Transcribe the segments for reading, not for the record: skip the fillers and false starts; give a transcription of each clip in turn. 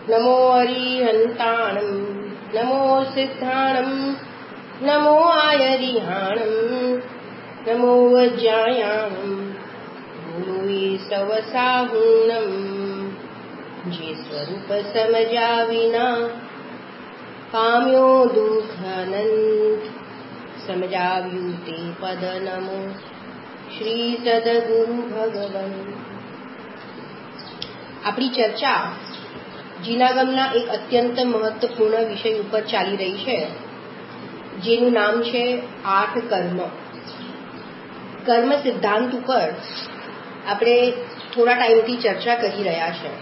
नमो अरिहन्ताणं नमो सिद्धाणं नमो आयरिहाणं नमो वज्रायाणं गुरुवे सवसाहूणं जे स्वरूप समजा विना पाम्यो દુઃખ સમજાવ્યું તે પદ નમો શ્રી સદગુરુ ભગવન. આપણી ચર્ચા જીનાગમના એક અત્યંત મહત્વપૂર્ણ વિષય ઉપર ચાલી રહી છે, જેનું નામ છે 8 કર્મ. કર્મ સિદ્ધાંત ઉપર આપણે થોડા ટાઈમથી ચર્ચા કરી રહ્યા છે.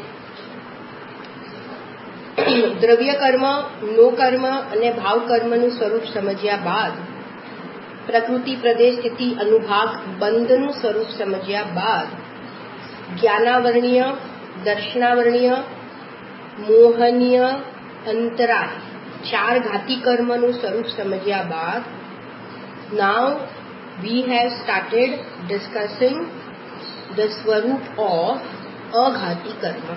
દ્રવ્ય કર્મ, નો કર્મ અને ભાવ કર્મનું સ્વરૂપ સમજ્યા બાદ, પ્રકૃતિ પ્રદેશ સ્થિતિ અનુભાગ બંધનું સ્વરૂપ સમજ્યા બાદ, જ્ઞાનાવરણીય, દર્શનાવરણીય, મોહનીય, અંતરાય 4 ઘાતી કર્મનું સ્વરૂપ સમજ્યા બાદ, now we have started discussing the સ્વરૂપ of અઘાતી કર્મ.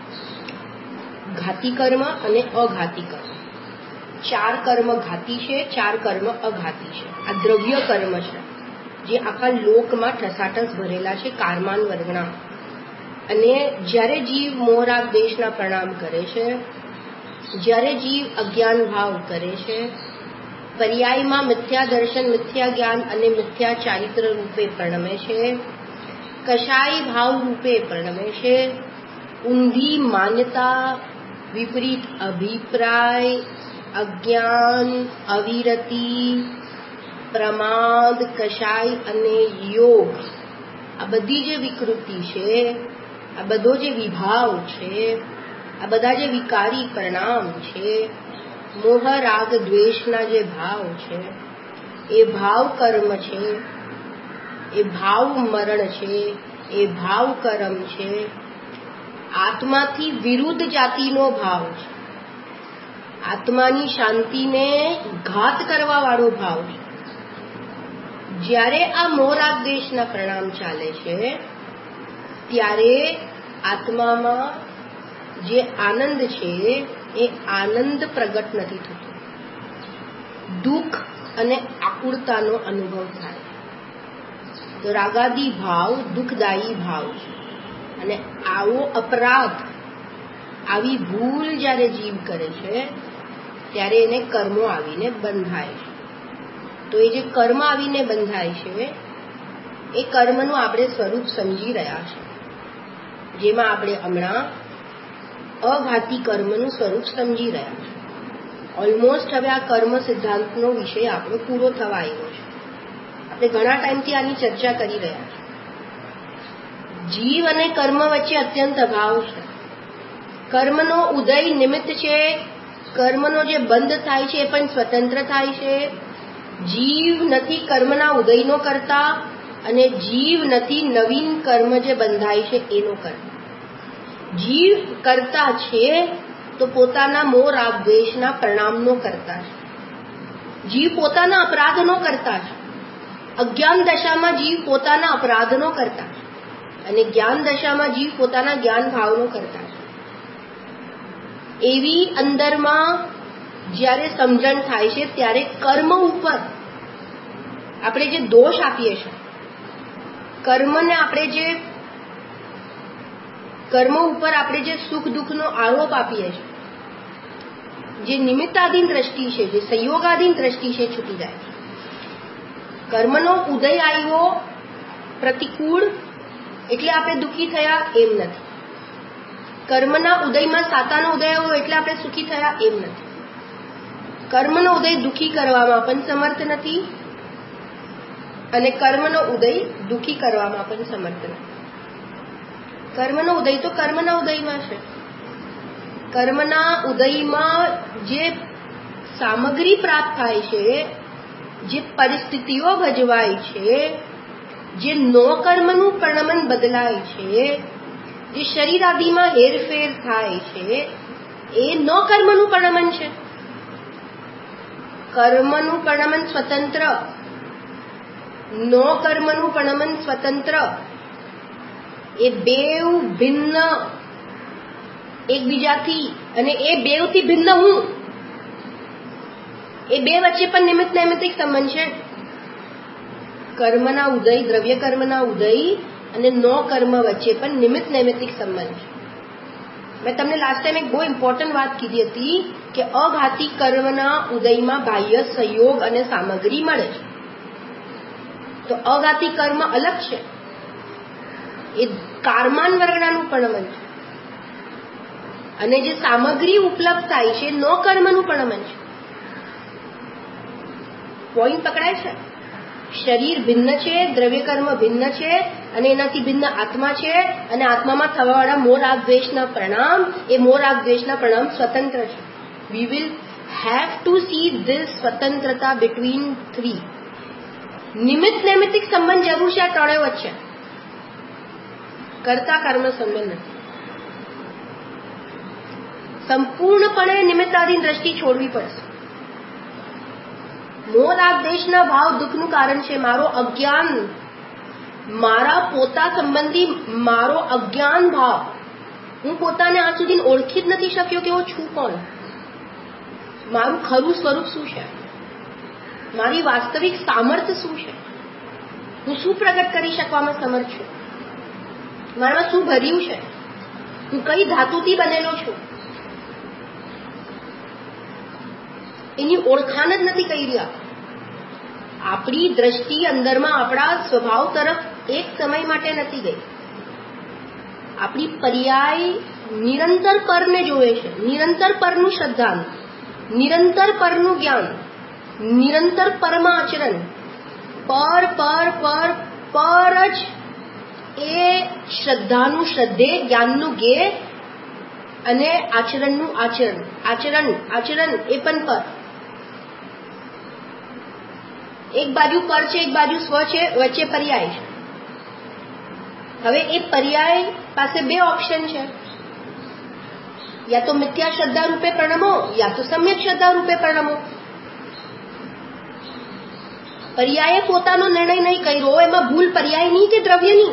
ઘાતી કર્મ અને અઘાતી કર્મ, 4 કર્મ ઘાતી છે, 4 કર્મ અઘાતી છે. આ દ્રવ્ય કર્મ છે, જે આખા લોકમાં ઠસાઠસ ભરેલા છે, કારમાન વર્ગના. અને જ્યારે જીવ મોહરાગ દેશના પ્રણામ કરે છે, જ્યારે જીવ અજ્ઞાન ભાવ કરે છે, પર્યાયમાં મિથ્યા દર્શન, મિથ્યા જ્ઞાન અને મિથ્યા ચારિત્ર રૂપે પ્રણમે છે, કશાય ભાવ રૂપે પ્રણમે છે, ઊંધી માન્યતા, વિપરીત અભિપ્રાય, અજ્ઞાન, અવિરતિ, પ્રમાદ, કશાય અને યોગ, આ બધી જે વિકૃતિ છે, આ બધો જે વિભાવ છે, આ બધા જે વિકારી પરિણામ છે, મોહ રાગ દ્વેષના જે ભાવ છે, એ ભાવ કર્મ છે, એ ભાવ મરણ છે, એ ભાવ કર્મ છે. આત્માથી વિરુદ્ધ જાતિનો ભાવ છે, આત્માની શાંતિને ઘાત કરવા વાળો ભાવ છે. જ્યારે આ મોહરાગ દેશના પરિણામ ચાલે છે, ત્યારે આત્મામાં જે આનંદ છે એ આનંદ પ્રગટ નથી થતો, દુઃખ અને આકુળતાનો અનુભવ થાય. તો રાગાદી ભાવ દુઃખદાયી ભાવ છે. અને આવો અપરાધ, આવી ભૂલ જ્યારે જીવ કરે છે, ત્યારે એને કર્મો આવીને બંધાય છે. તો એ જે કર્મ આવીને બંધાય છે, એ કર્મનું આપણે સ્વરૂપ સમજી રહ્યા છે, જેમાં આપણે હમણાં અઘાતી કર્મનું સ્વરૂપ સમજી રહ્યા છે. ઓલમોસ્ટ હવે આ કર્મ સિદ્ધાંતનો વિષય આપણો પૂરો થવા આવ્યો છે. આપણે ઘણા ટાઈમથી આની ચર્ચા કરી રહ્યા છીએ. જીવ અને કર્મ વચ્ચે અત્યંત અભાવ છે. કર્મનો ઉદય નિમિત્ત છે, કર્મનો જે બંધ થાય છે એ પણ સ્વતંત્ર થાય છે. જીવ નથી કર્મના ઉદયનો કરતા, અને જીવ નથી નવીન કર્મ જે બંધાય છે એનો કરતા. જીવ કરતા છે તો પોતાના મોહ રાગ દ્વેષના પરિણામનો કરતા છે. જીવ પોતાના અપરાધનો કરતા છે. અજ્ઞાન દશામાં જીવ પોતાના અપરાધનો કરતા છે, અને જ્ઞાન દશામાં જીવ પોતાના જ્ઞાન ભાવનો કરતા છે. એવી અંદરમાં જ્યારે સમજણ થાય છે, ત્યારે કર્મ ઉપર આપણે જે દોષ આપીએ છીએ, કર્મને આપણે જે કર્મ ઉપર આપણે જે સુખ દુઃખનો આરોપ આપીએ છીએ, જે નિમિત્તાધીન દ્રષ્ટિ છે, જે સંયોગાધીન દ્રષ્ટિ છે, છૂટી જાય છે. કર્મનો ઉદય આવ્યો પ્રતિકૂળ એટલે આપણે દુઃખી થયા એમ નથી. કર્મના ઉદયમાં સાતાનો ઉદય આવ્યો એટલે આપણે સુખી થયા એમ નથી. કર્મનો ઉદય દુઃખી કરવામાં પણ સમર્થ નથી, અને કર્મનો ઉદય દુઃખી કરવામાં પણ સમર્થ નથી. કર્મનો ઉદય તો કર્મના ઉદયમાં છે. કર્મના ઉદયમાં જે સામગ્રી પ્રાપ્ત થાય છે, જે પરિસ્થિતિઓ ભજવાય છે, જે નો કર્મનું પરિણમન બદલાય છે, જે શરીર આદિમાં હેરફેર થાય છે, એ નો કર્મનું પરિણમન છે. કર્મનું પરિણમન સ્વતંત્ર, નો કર્મનું પરિણમન સ્વતંત્ર, એ બેવ ભિન્ન એકબીજાથી અને એ બેવથી ભિન્ન હું, એ બે વચ્ચે પણ નિમિત્ત નૈમિત્તિક સંબંધ છે. કર્મના ઉદય, દ્રવ્ય કર્મના ઉદય અને નો કર્મ વચ્ચે પણ નિમિત્ત નૈમિત્તિક સંબંધ છે. મેં તમને લાસ્ટ ટાઈમ એક બહુ ઇમ્પોર્ટન્ટ વાત કીધી હતી કે અઘાતી કર્મના ઉદયમાં બાહ્ય સહયોગ અને સામગ્રી મળે છે. તો અઘાતી કર્મ અલગ છે, એ કારમાન વર્ગનાનું પ્રણમન છે, અને જે સામગ્રી ઉપલબ્ધ થાય છે નો કર્મનું પ્રણમન છે. પોઈન્ટ પકડાય છે? શરીર ભિન્ન છે, દ્રવ્ય કર્મ ભિન્ન છે, અને એનાથી ભિન્ન આત્મા છે, અને આત્મામાં થવાવાળા મોહ રાગ દ્વેષના પરિણામ, એ મોહ રાગ દ્વેષના પરિણામ સ્વતંત્ર છે. We will have to see this સ્વતંત્રતા બિટવીન થ્રી. નિમિત્ત નૈમિત્તિક સંબંધ જરૂર છે આ ત્રણેય વચ્ચે, કરતા કર્મ સંબંધ નથી. સંપૂર્ણપણે નિમિત્તાધીન દ્રષ્ટિ છોડવી પડશે. મોહ રાગ દ્વેષના ભાવ દુઃખનું કારણ છે. મારો અજ્ઞાન, મારા પોતા સંબંધી મારો અજ્ઞાન ભાવ. હું પોતાને આજ સુધી ઓળખી જ નથી શક્યો કે હું છું કોણ, મારું ખરું સ્વરૂપ શું છે, મારી વાસ્તવિક સામર્થ્ય શું છે, હું શું પ્રગટ કરી શકવામાં સમર્થ છું, મારામાં શું ભર્યું છે, હું કઈ ધાતુથી બનેલો છું, એની ઓળખાણ જ નથી કરી રહ્યા. આપણી દ્રષ્ટિ અંદરમાં આપણા સ્વભાવ તરફ એક સમય માટે નથી ગઈ. આપણી પર્યાય નિરંતર પરને જોવે છે, નિરંતર પરનું શ્રદ્ધાન, નિરંતર પરનું જ્ઞાન, નિરંતર પરમાં આચરણ. પર પર પર પર જ એ શ્રદ્ધાનું શ્રદ્ધે, જ્ઞાનનું ગે, અને આચરણનું આચરણ, આચરણ આચરણ એ પણ પર. એક બાજુ પર છે, એક બાજુ સ્વ છે, વચ્ચે પર્યાય છે. હવે એ પર્યાય પાસે બે ઓપ્શન છે, યા તો મિથ્યા શ્રદ્ધા રૂપે પ્રણમો, યા તો સમ્યક શ્રદ્ધા રૂપે પ્રણમો. પર્યાયે પોતાનો નિર્ણય નહીં કર્યો, એમાં ભૂલ પર્યાયની કે દ્રવ્યની.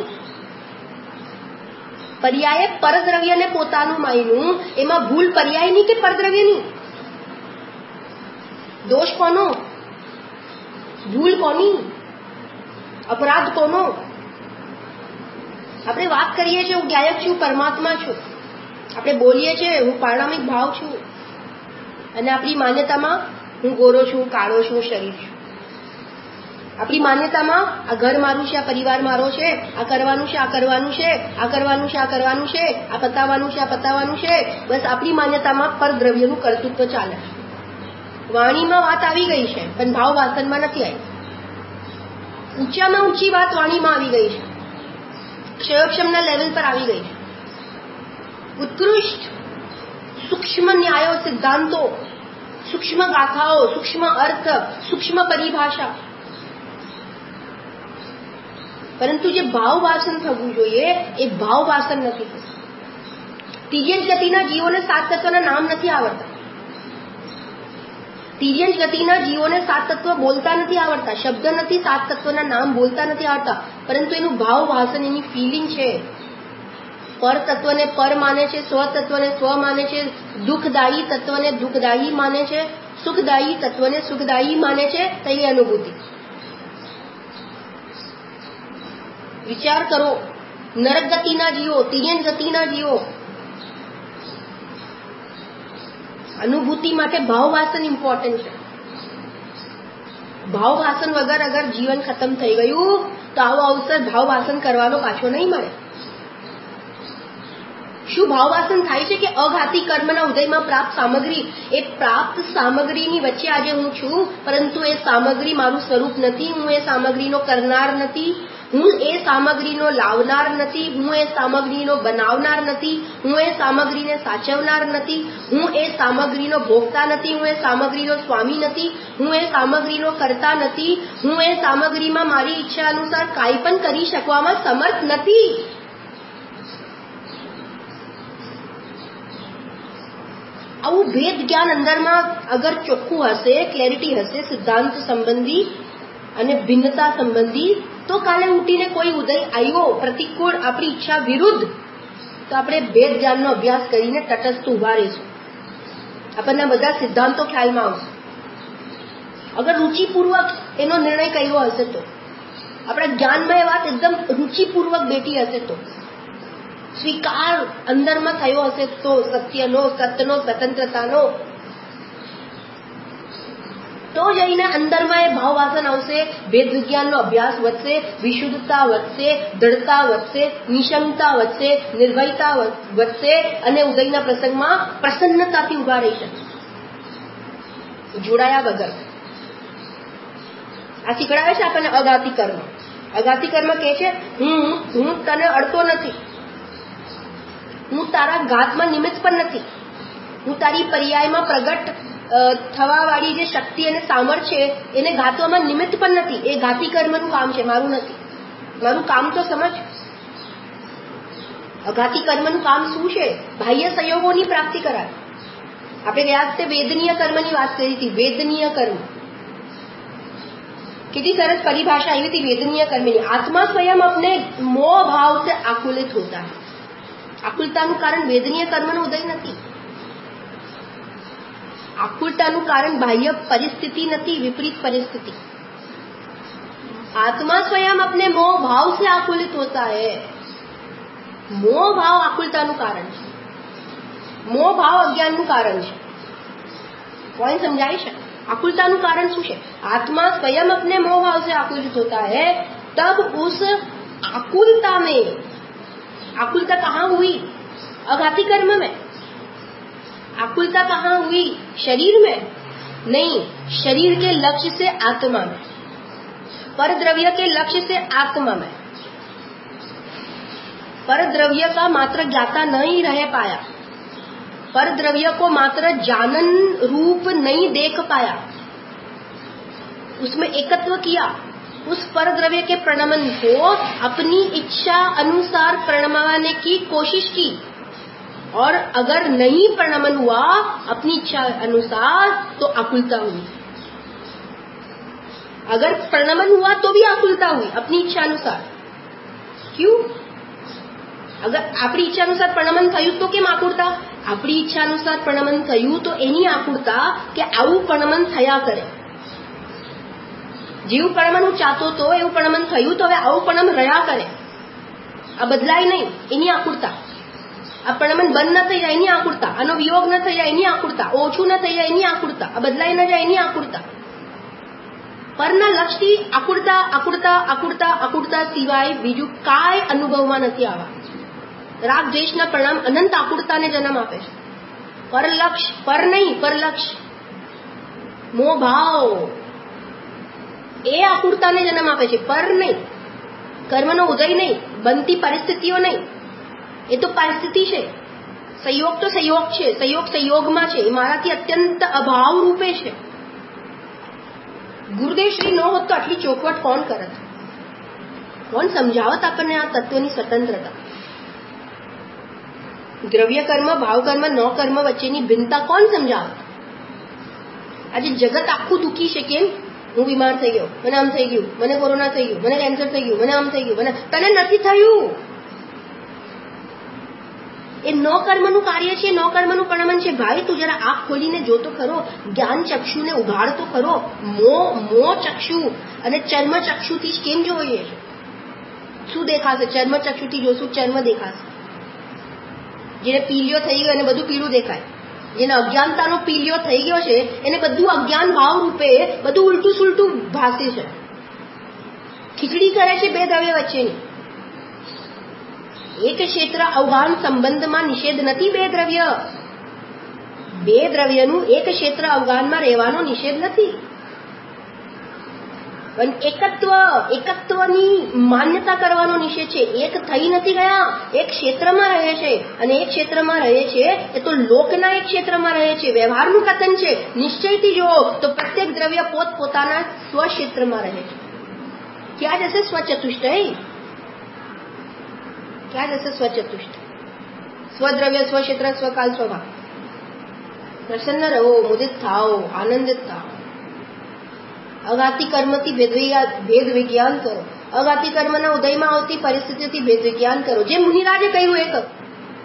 પર્યાયે પરદ્રવ્યને પોતાનું માન્યું, એમાં ભૂલ પર્યાયની કે પરદ્રવ્યની. દોષ કોનો? ભૂલ કોની? અપરાધ કોનો? આપણે વાત કરીએ છીએ હું ગાયક છું, પરમાત્મા છું, આપણે બોલીએ છીએ હું પારણામિક ભાવ છું, અને આપણી માન્યતામાં હું ગોરો છું, કાળો છું, શરીર છું. આપણી માન્યતામાં આ ઘર મારું છે, આ પરિવાર મારો છે, આ કરવાનું છે, આ કરવાનું છે, આ કરવાનું છે, આ કરવાનું છે, આ પતાવવાનું છે, આ પતાવવાનું છે. બસ આપણી માન્યતામાં પરદ્રવ્યનું કર્તૃત્વ ચાલે. વાણીમાં વાત આવી ગઈ છે પણ ભાવ વાસનમાં નથી આવી. ઊંચામાં ઊંચી વાત વાણીમાં આવી ગઈ છે, ક્ષયોક્ષમના લેવલ પર આવી ગઈ છે. ઉત્કૃષ્ટ સૂક્ષ્મ ન્યાયો, સિદ્ધાંતો, સૂક્ષ્મ ગાથાઓ, સૂક્ષ્મ અર્થ, સૂક્ષ્મ પરિભાષા. પરંતુ જે ભાવ વાસન થવું જોઈએ એ ભાવ વાસન નથી થતું. તિર્યંચ ગતિના જીવોને સાત તત્વના નામ નથી આવડતા. તિર્યંચ ગતિના જીવોને સાત તત્વ બોલતા નથી આવડતા, શબ્દ નથી, સાત તત્વના નામ બોલતા નથી આવડતા, પરંતુ એનું ભાવ વાસન, એની ફિલિંગ છે. પર તત્વને પર માને છે, સ્વ તત્વને સ્વ માને છે, દુઃખદાયી તત્વને દુઃખદાયી માને છે, સુખદાયી તત્વને સુખદાયી માને છે. તેની અનુભૂતિ વિચાર કરો. નરક ગતિના જીવો, તિર્યંચ ગતિના જીવો, અનુભૂતિ માટે ભાવ વાસન ઇમ્પોર્ટન્ટ છે. ભાવ વાસન વગર અગર જીવન ખતમ થઈ ગયું તો આવો અવસર ભાવ વાસન કરવાનો પાછો નહીં મળે. શું ભાવ વાસન થાય છે કે અઘાતી કર્મના ઉદયમાં પ્રાપ્ત સામગ્રી, એ પ્રાપ્ત સામગ્રીની વચ્ચે આજે હું છું, પરંતુ એ સામગ્રી મારું સ્વરૂપ નથી. હું એ સામગ્રીનો કરનાર નથી, હું એ સામગ્રીનો લાવનાર નથી, હું એ સામગ્રીનો બનાવનાર નથી, હું એ સામગ્રીને સાચવનાર નથી, હું એ સામગ્રીનો ભોગતા નથી, હું એ સામગ્રીનો સ્વામી નથી, હું એ સામગ્રીનો કરતા નથી, હું એ સામગ્રીમાં મારી ઈચ્છા અનુસાર કાંઈ પણ કરી શકવામાં સમર્થ નથી. આવું ભેદ જ્ઞાન અંદરમાં અગર ચોખ્ખું હશે, ક્લેરિટી હશે સિદ્ધાંત સંબંધી અને ભિન્નતા સંબંધી, તો કાલે ઉઠીને કોઈ ઉદય આવ્યો પ્રતિકૂળ, આપણી ઈચ્છા વિરુદ્ધ, તો આપણે ભેદ જ્ઞાનનો અભ્યાસ કરીને તટસ્થ ઉભા રહીશું. આપણને બધા સિદ્ધાંતો ખ્યાલમાં આવશે. અગર રુચિપૂર્વક એનો નિર્ણય કર્યો હશે તો, આપણા જ્ઞાનમાં એ વાત એકદમ રુચિપૂર્વક બેઠી હશે તો, સ્વીકાર અંદરમાં થયો હશે તો, સત્યનો, સતનો, સ્વતંત્રતાનો, તો જઈને અંદરમાં એ ભાવ વાસન આવશે. વેદ વિજ્ઞાનનો અભ્યાસ વધશે, વિશુદ્ધતા વધશે, દ્રઢતા વધશે, નિશંકતા વધશે, નિર્ભયતા વધશે અને ઉદયના પ્રસંગમાં પ્રસન્નતાથી ઉભા રહી શકે, જોડાયા વગર. આ શીખડાવે છે આપણને અઘાતી કર્મ. અઘાતી કર્મ કહે છે હું તને અડતો નથી, હું તારા ઘાતમાં નિમિત્ત પણ નથી, હું તારી પર્યાયમાં પ્રગટ થવા વાળી જે શક્તિ અને સામર્થ્ય છે એને ઘાતવામાં નિમિત્ત પણ નથી. એ ઘાતી કર્મનું કામ છે, મારું નથી. મારું કામ તો સમજ. અઘાતી કર્મનું કામ શું છે? બાહ્ય સંયોગોની પ્રાપ્તિ કરાય. આપણે ગયા વખતે વેદનીય કર્મની વાત કરી હતી. વેદનીય કર્મ कितनी सरस परिभाषा आई थी वेदनीय कर्मनी. आत्मा स्वयं अपने मोह भाव से आकुलित होता है. आकुलताનું કારણ વેદનીય કર્મનો ઉદય નથી. आकुलताનું कारण बाह्य परिस्थिति नहीं, विपरीत परिस्थिति. आत्मा स्वयं अपने मोह भाव से आकुलित होता है. मोह भाव आकुलताનું कारण છે, मोह भाव अज्ञानનું कारण છે. पॉइंट समझाई છે? आकुलताનું कारण શું છે? आत्मा स्वयं अपने मोह भाव से आकुलित होता है, तब उस आकुलता में, आकुलता कहाँ हुई? अघाती कर्म में. आकुलता कहाँ हुई? शरीर में नहीं, शरीर के लक्ष्य से आत्मा में, पर द्रव्य के लक्ष्य से आत्मा में. पर द्रव्य का मात्र ज्ञाता नहीं रह पाया, पर द्रव्य को मात्र जानन रूप नहीं देख पाया, उसमें एकत्व किया. उस पर द्रव्य के प्रणमन को अपनी इच्छा अनुसार प्रणमाने की कोशिश की, और अगर नहीं प्रणमन हुआ अपनी इच्छा अनुसार तो आकुलता हुई. अगर प्रणमन हुआ तो भी आकुलता हुई अपनी इच्छा अनुसार. क्यों? अगर अपनी इच्छा अनुसार प्रणमन थયું तो केम आकुलता? अपनी इच्छा अनुसार प्रणमन थયું तो एनी आकुलता के आवुं प्रणमन थया करे. જેવું પ્रणमन હું ચાહતો તો એવું પ્रणमन થયું તો હવે આવું પ્रणमन રહ્યા કરે. આ બદલાય નહીં, એની આકુરતા. આ પ્रणमन બંધ ન થઈ જાય એની આકુરતા, આનો વિયોગ ન થઈ જાય એની આકુરતા, ઓછું ન થઈ જાય એની આકુરતા, આ બદલાઈ ન જાય એની આકુરતા. પરના લક્ષ્યથી આકુરતા આકુરતા આકુરતા આકુરતા સિવાય બીજું કાંઈ અનુભવમાં નથી આવવા. રાગ દ્વેષના પરિણામ અનંત આકુરતાને જન્મ આપે છે. પર લક્ષ્ય, પર નહીં, પર લક્ષ્ય, મોહ ભાવ એ આકુરતાને જન્મ આપે છે, પર નહીં. કર્મનો ઉદય નહીં, બનતી પરિસ્થિતિઓ નહીં. એ તો પરિસ્થિતિ છે. સંયોગ તો સંયોગ છે, સંયોગ સંયોગમાં છે, એ મારાથી અત્યંત અભાવ રૂપે છે. ગુરુદેવ શ્રી ન હોત તો આટલી ચોખવટ કોણ કરત? કોણ સમજાવત આપણને આ તત્વની સ્વતંત્રતા? દ્રવ્ય કર્મ, ભાવ કર્મ, ન કર્મ વચ્ચેની ભિન્નતા કોણ સમજાવત? આજે જગત આખું દુઃખી છે. કેમ? હું બીમાર થઈ ગયો, મને આમ થઈ ગયું, મને કોરોના થઈ ગયું, મને કેન્સર થઈ ગયું, મને આમ થઈ ગયું, મને. તને નથી થયું. એ ન કર્મનું કાર્ય છે, ન કર્મનું પરિણામ છે. ભાઈ તું જરા આંખ ખોલીને જોતો ખરો, જ્ઞાન ચક્ષુને ઉઘાડતો ખરો. મોહ ચક્ષુ અને ચર્મ ચક્ષુથી કેમ જોઈએ છે? શું દેખાશે? ચર્મ ચક્ષુથી જોશું, ચર્મ દેખાશે. જેને પીલિયો થઈ ગયો એને બધું પીળું દેખાય. જેને અજ્ઞાનતાનો પીલિયો થઈ ગયો છે એને બધું અજ્ઞાન ભાવ રૂપે બધું ઉલટું સુલટું ભાસે છે. ખીચડી કરે છે બે દ્રવ્ય વચ્ચેની. એક ક્ષેત્ર અવગાન સંબંધમાં નિષેધ નથી. બે દ્રવ્યનું એક ક્ષેત્ર અવગાનમાં રહેવાનો નિષેધ નથી. પણ એકત્વની માન્યતા કરવાનો નિષેધ છે. એક થઈ નથી ગયા, એક ક્ષેત્રમાં રહે છે. અને એક ક્ષેત્રમાં રહે છે એ તો લોકના એક ક્ષેત્રમાં રહે છે. વ્યવહારનું કથન છે. નિશ્ચયથી જુઓ તો પ્રત્યેક દ્રવ્ય પોતપોતાના સ્વક્ષેત્રમાં રહે છે. ક્યાં જશે સ્વચતુષ્ટય? ક્યાં જશે સ્વચતુષ્ટય? સ્વદ્રવ્ય, સ્વક્ષેત્ર, સ્વકાલ, સ્વભાવ. પ્રસન્ન રહો, મુદિત થાઓ, આનંદિત થાઓ. અઘાતી કર્મથી ભેદ વિજ્ઞાન કરો. અઘાતી કર્મના ઉદયમાં આવતી પરિસ્થિતિથી ભેદ વિજ્ઞાન કરો. જે મુનિરાજે કહ્યું એ કરો.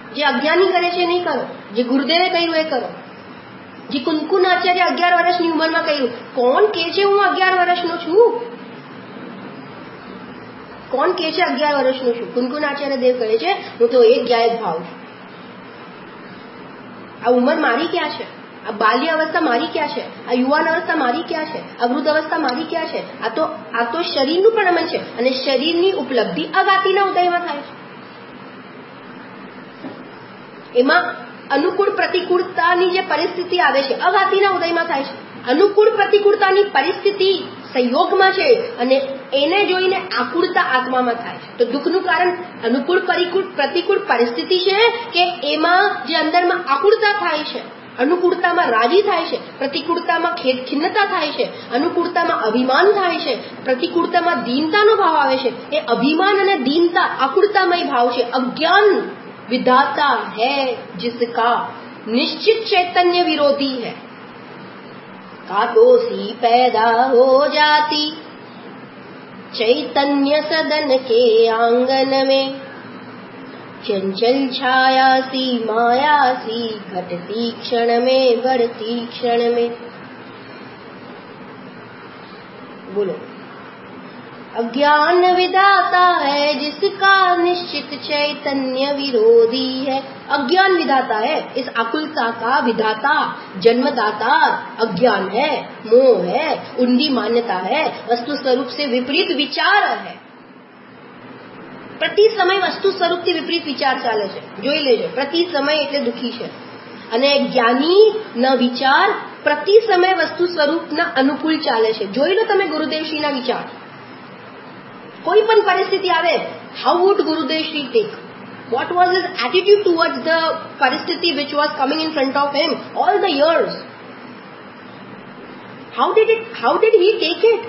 જે અજ્ઞાની કરે છે નહીં કરો, જે ગુરુદેવે કહ્યું એ કરો, જે કુંકુન આચાર્ય 11 વર્ષની ઉંમરમાં કહ્યું. કોણ કે છે હું 11 વર્ષનો છું? કોણ કે છે 11 વર્ષનો છું? કુંકુન આચાર્ય દેવ કહે છે હું તો એક ગાયક ભાવ છું. આ ઉંમર મારી ક્યાં છે? આ બાલ્ય અવસ્થા મારી ક્યાં છે? આ યુવાન અવસ્થા મારી ક્યાં છે? આ વૃદ્ધ અવસ્થા મારી ક્યાં છે? આ તો શરીરનું પ્રણમન છે, અને શરીરની ઉપલબ્ધિ અગાતીના ઉદયમાં થાય છે. એમાં અનુકૂળ પ્રતિકૂળતાની જે પરિસ્થિતિ આવે છે અગાતીના ઉદયમાં થાય છે. અનુકૂળ પ્રતિકૂળતાની પરિસ્થિતિ સંયોગમાં છે, અને એને જોઈને આકુળતા આત્મામાં થાય છે. તો દુઃખનું કારણ અનુકૂળ પ્રતિકૂળ પરિસ્થિતિ છે કે એમાં જે અંદરમાં આકુળતા થાય છે, અનુકૂળતામાં રાજી થાય છે, પ્રતિકૂળતામાં ખિન્નતા થાય છે, અનુકૂળતામાં અભિમાન થાય છે, પ્રતિકૂળતામાં દીનતાનો ભાવ આવે છે. એ અભિમાન અને દીનતા આકુળતામય ભાવ છે. अज्ञान विधाता है जिसका निश्चित चैतन्य विरोधी है. काटोसी पैदा हो जाती चैतन्य सदन के आंगन में, चंचल छाया सी माया सी घटती क्षण में बढ़ती क्षण में. बोलो. अज्ञान विधाता है जिसका निश्चित चैतन्य विरोधी है. अज्ञान विधाता है, इस आकुलता का विधाता जन्मदाता अज्ञान है, मोह है, उंडी मान्यता है, वस्तु स्वरूप से विपरीत विचार है. प्रति समय वस्तु स्वरूप થી વિપરીત વિચાર ચાલે છે. જોઈ લેજો, પ્રતિ સમય એટલે દુખી છે. અને જ્ઞાની ના વિચાર પ્રતિ સમય વસ્તુ સ્વરૂપના અનુકૂળ ચાલે છે. જોઈ લો તમે ગુરુદેવશ્રીના વિચાર. કોઈ પણ પરિસ્થિતિ આવે, how would Gurudev Shri take? What was his attitude towards the paristiti which was coming in front of him all the years? How did he take it?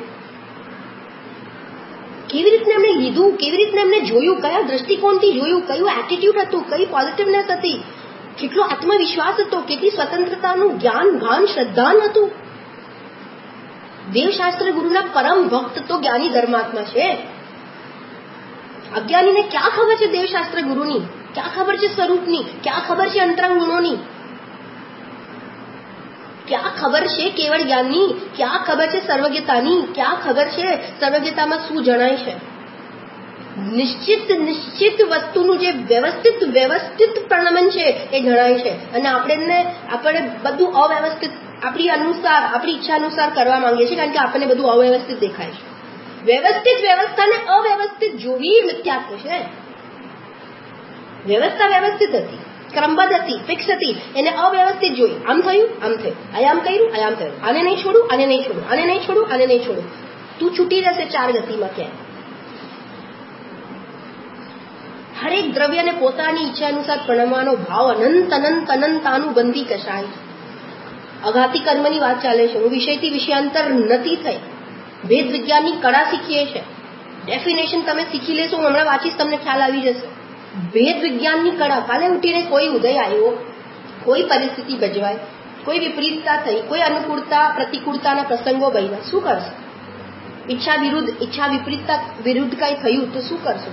કેવી રીતને એમને લીધું, કેવી રીતને એમને જોયું, કયા દ્રષ્ટિકોણથી જોયું, કયું એટીટ્યુડ હતું, કઈ પોઝિટિવનેસ હતી, કેટલો આત્મવિશ્વાસ હતો, કેટલી સ્વતંત્રતાનું જ્ઞાન ભાન શ્રદ્ધાન હતું. દેવશાસ્ત્ર ગુરુના પરમ ભક્ત તો જ્ઞાની ધર્માત્મા છે. અજ્ઞાનીને ક્યાં ખબર છે દેવશાસ્ત્ર ગુરુની? ક્યાં ખબર છે સ્વરૂપની? ક્યાં ખબર છે અંતરંગ ગુણોની? ક્યાં ખબર છે કેવળ જ્ઞાનની? ક્યાં ખબર છે સર્વજ્ઞતાની? ક્યાં ખબર છે સર્વજ્ઞતામાં શું જણાય છે? નિશ્ચિત વસ્તુનું જે વ્યવસ્થિત પ્રણમન છે એ જણાય છે. અને આપણે બધું અવ્યવસ્થિત આપણી ઈચ્છા અનુસાર કરવા માંગીએ છીએ, કારણ કે આપણને બધું અવ્યવસ્થિત દેખાય છે. વ્યવસ્થિત વ્યવસ્થાને અવ્યવસ્થિત જોવી મિથ્યાત્વ છે. વ્યવસ્થા વ્યવસ્થિત હતી, ક્રમબદ્ધ હતી, ફિક્સ હતી, એને અવ્યવસ્થિત જોઈ. આમ થયું, આમ થયું, આમ કર્યું, આમ થયું, આને નહીં છોડું, આને નહીં છોડું, આને નહીં છોડું, આને નહીં છોડું. તું છૂટી જશે 4 ગતિમાં ક્યાંય. હરેક દ્રવ્યને પોતાની ઈચ્છા અનુસાર પ્રણમવાનો ભાવ અનંતાનુબંધી કશાય. અઘાતી કર્મની વાત ચાલે છે. હું વિષયથી વિષયાંતર નથી થઈ. વેદ વિજ્ઞાનની કળા શીખીએ છે. ડેફિનેશન તમે શીખી લેશો, હું હમણાં વાંચીશ, તમને ખ્યાલ આવી જશે. વેદ વિજ્ઞાનની કળા. કાલે ઉઠીને કોઈ ઉદય આવ્યો, કોઈ પરિસ્થિતિ ભજવાય, કોઈ વિપરીતતા થઈ, કોઈ અનુકૂળતા પ્રતિકૂળતાના પ્રસંગો બન્યા, શું કરશે? ઈચ્છા વિરુદ્ધ કઈ થયું તો શું કરશો?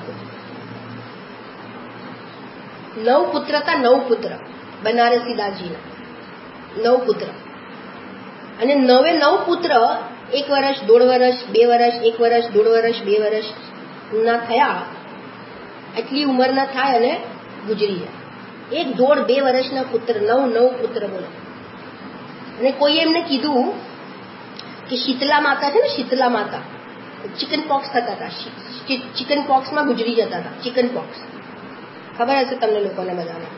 9 પુત્ર હતા, 9 પુત્ર બનારસી દાસજીના 9 પુત્ર. અને 9 પુત્ર 1 વર્ષ, 1.5 વર્ષ, 2 વર્ષ, 1 વર્ષ, 1.5 વર્ષ, 2 વર્ષ ના થયા. એટલી ઉંમરના થાય અને ગુજરી જાય. 1.5-2 વર્ષના પુત્ર, 9 પુત્ર બોલો. અને કોઈ એમને કીધું કે શીતલા માતા છે ને, શીતલા માતા ચિકન પોક્સ થતા હતા, ચિકન પોક્સમાં ગુજરી જતા હતા. ચિકન પોક્સ ખબર હશે તમને લોકોને બધાને.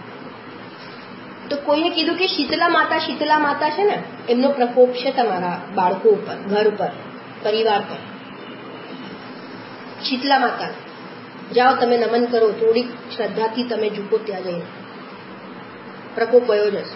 તો કોઈએ કીધું કે શીતલા માતા છે ને, એમનો પ્રકોપ છે તમારા બાળકો ઉપર, ઘર પર, પરિવાર પર. શીતલા માતા જાઓ, તમે નમન કરો, થોડીક શ્રદ્ધાથી તમે ઝૂકો ત્યાં જઈને, પ્રકોપ વયો જશે.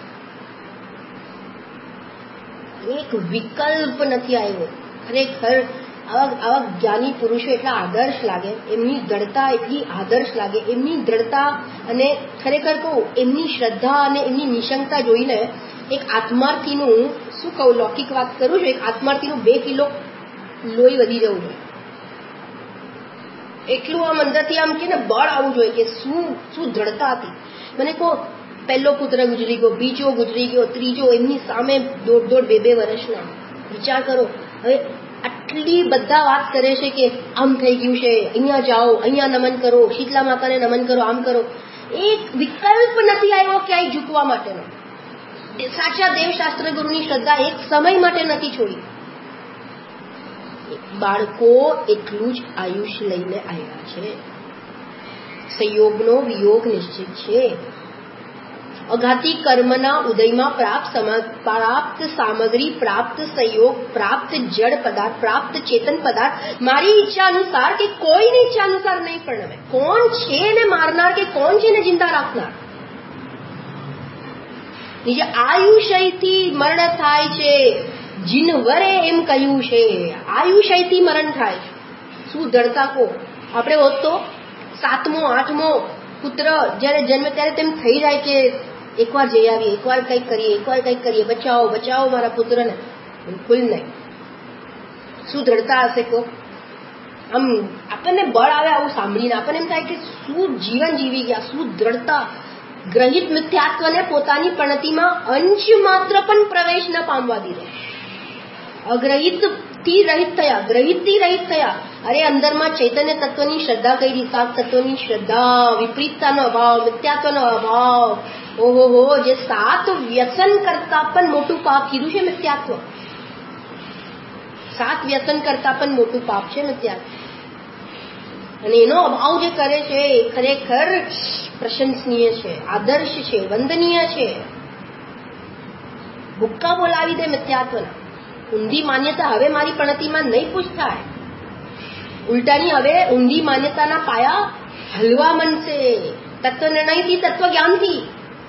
એક વિકલ્પ નથી આવ્યો. ખરેખર આવા જ્ઞાની પુરુષો એટલા આદર્શ લાગે, એમની દ્રઢતા એટલી આદર્શ લાગે, એમની દ્રઢતા અને ખરેખર કહું એમની શ્રદ્ધા અને એમની નિશંકતા જોઈને એક આત્માર્થીનું, શું કહું, લૌકિક વાત કરું છું, એક આત્માર્થીનું 2 કિલો લોહી વધી જવું જોઈએ. એટલું આમ અંદરથી આમ કે ને બળ આવવું જોઈએ કે શું દ્રઢતા હતી. મને કહો, પહેલો પુત્ર ગુજરી ગયો, બીજો ગુજરી ગયો, ત્રીજો, એમની સામે 1.5-2 વર્ષના. વિચાર કરો, હવે આટલી બધા વાત કરે છે કે આમ થઈ ગયું છે, અહીંયા જાઓ, અહીંયા નમન કરો, શીતલા માતાને નમન કરો, આમ કરો. એક વિકલ્પ નથી આવ્યો ક્યાંય ઝૂકવા માટેનો. સાચા દેવશાસ્ત્ર ગુરુની શ્રદ્ધા એક સમય માટે નથી છોડી. બાળકો એટલું જ આયુષ લઈને આવ્યા છે. સંયોગનો વિયોગ નિશ્ચિત છે. અઘાતી કર્મના ઉદયમાં પ્રાપ્ત સામગ્રી, પ્રાપ્ત સંયોગ, પ્રાપ્ત જડ પદાર્થ, પ્રાપ્ત ચેતન પદાર્થ મારી ઈચ્છા અનુસાર કે કોઈની ઈચ્છા અનુસાર નહીં પરિણમે. કોણ છે ને મારનાર કે કોણ છે ને જિંદા રાખનાર? નિજ આયુષયથી મરણ થાય છે, જીનવરે એમ કહ્યું છે. આયુષયથી મરણ થાય છે. શું ધરતા કો? આપણે હોત તો 7મો 8મો પુત્ર જયારે જન્મે ત્યારે તેમ થઈ જાય કે એકવાર જઈ આવીએ, એકવાર કંઈક કરીએ, બચાવો બચાવો મારા પુત્રને. બિલકુલ નહીં. શું દ્રઢતા હશે કો? આમ આપણને બળ આવે આવું સાંભળીને. આપણને એમ થાય કે શું જીવન જીવી ગયા, શું દ્રઢતા. ગ્રહિત મિથ્યાત્વને પોતાની પ્રણતિમાં અંશ માત્ર પણ પ્રવેશ ન પામવા દીધો. અગ્રહિતથી રહિત થયા, ગ્રહિતથી રહિત થયા. અરે અંદરમાં ચૈતન્ય તત્વની શ્રદ્ધા કરી, સાત તત્વની શ્રદ્ધા, વિપરીતતાનો અભાવ, મિથ્યાત્વનો અભાવ. ઓહો, જે 7 વ્યસન કરતા પણ મોટું પાપ કીધું છે મિથ્યાત્વ. 7 વ્યસન કરતા પણ મોટું પાપ છે મિથ્યાત્વ. અને એનો અભાવ જે કરે છે એ ખરેખર પ્રશંસનીય છે, આદર્શ છે, વંદનીય છે. ભૂક્કા બોલાવી દે મિથ્યાત્વના. ઊંધી માન્યતા હવે મારી પ્રણતિમાં નહીં પૂછાય. ઉલટાની હવે ઊંધી માન્યતાના પાયા હલવા મનશે. તત્વ નિર્ણયથી, તત્વ જ્ઞાનથી.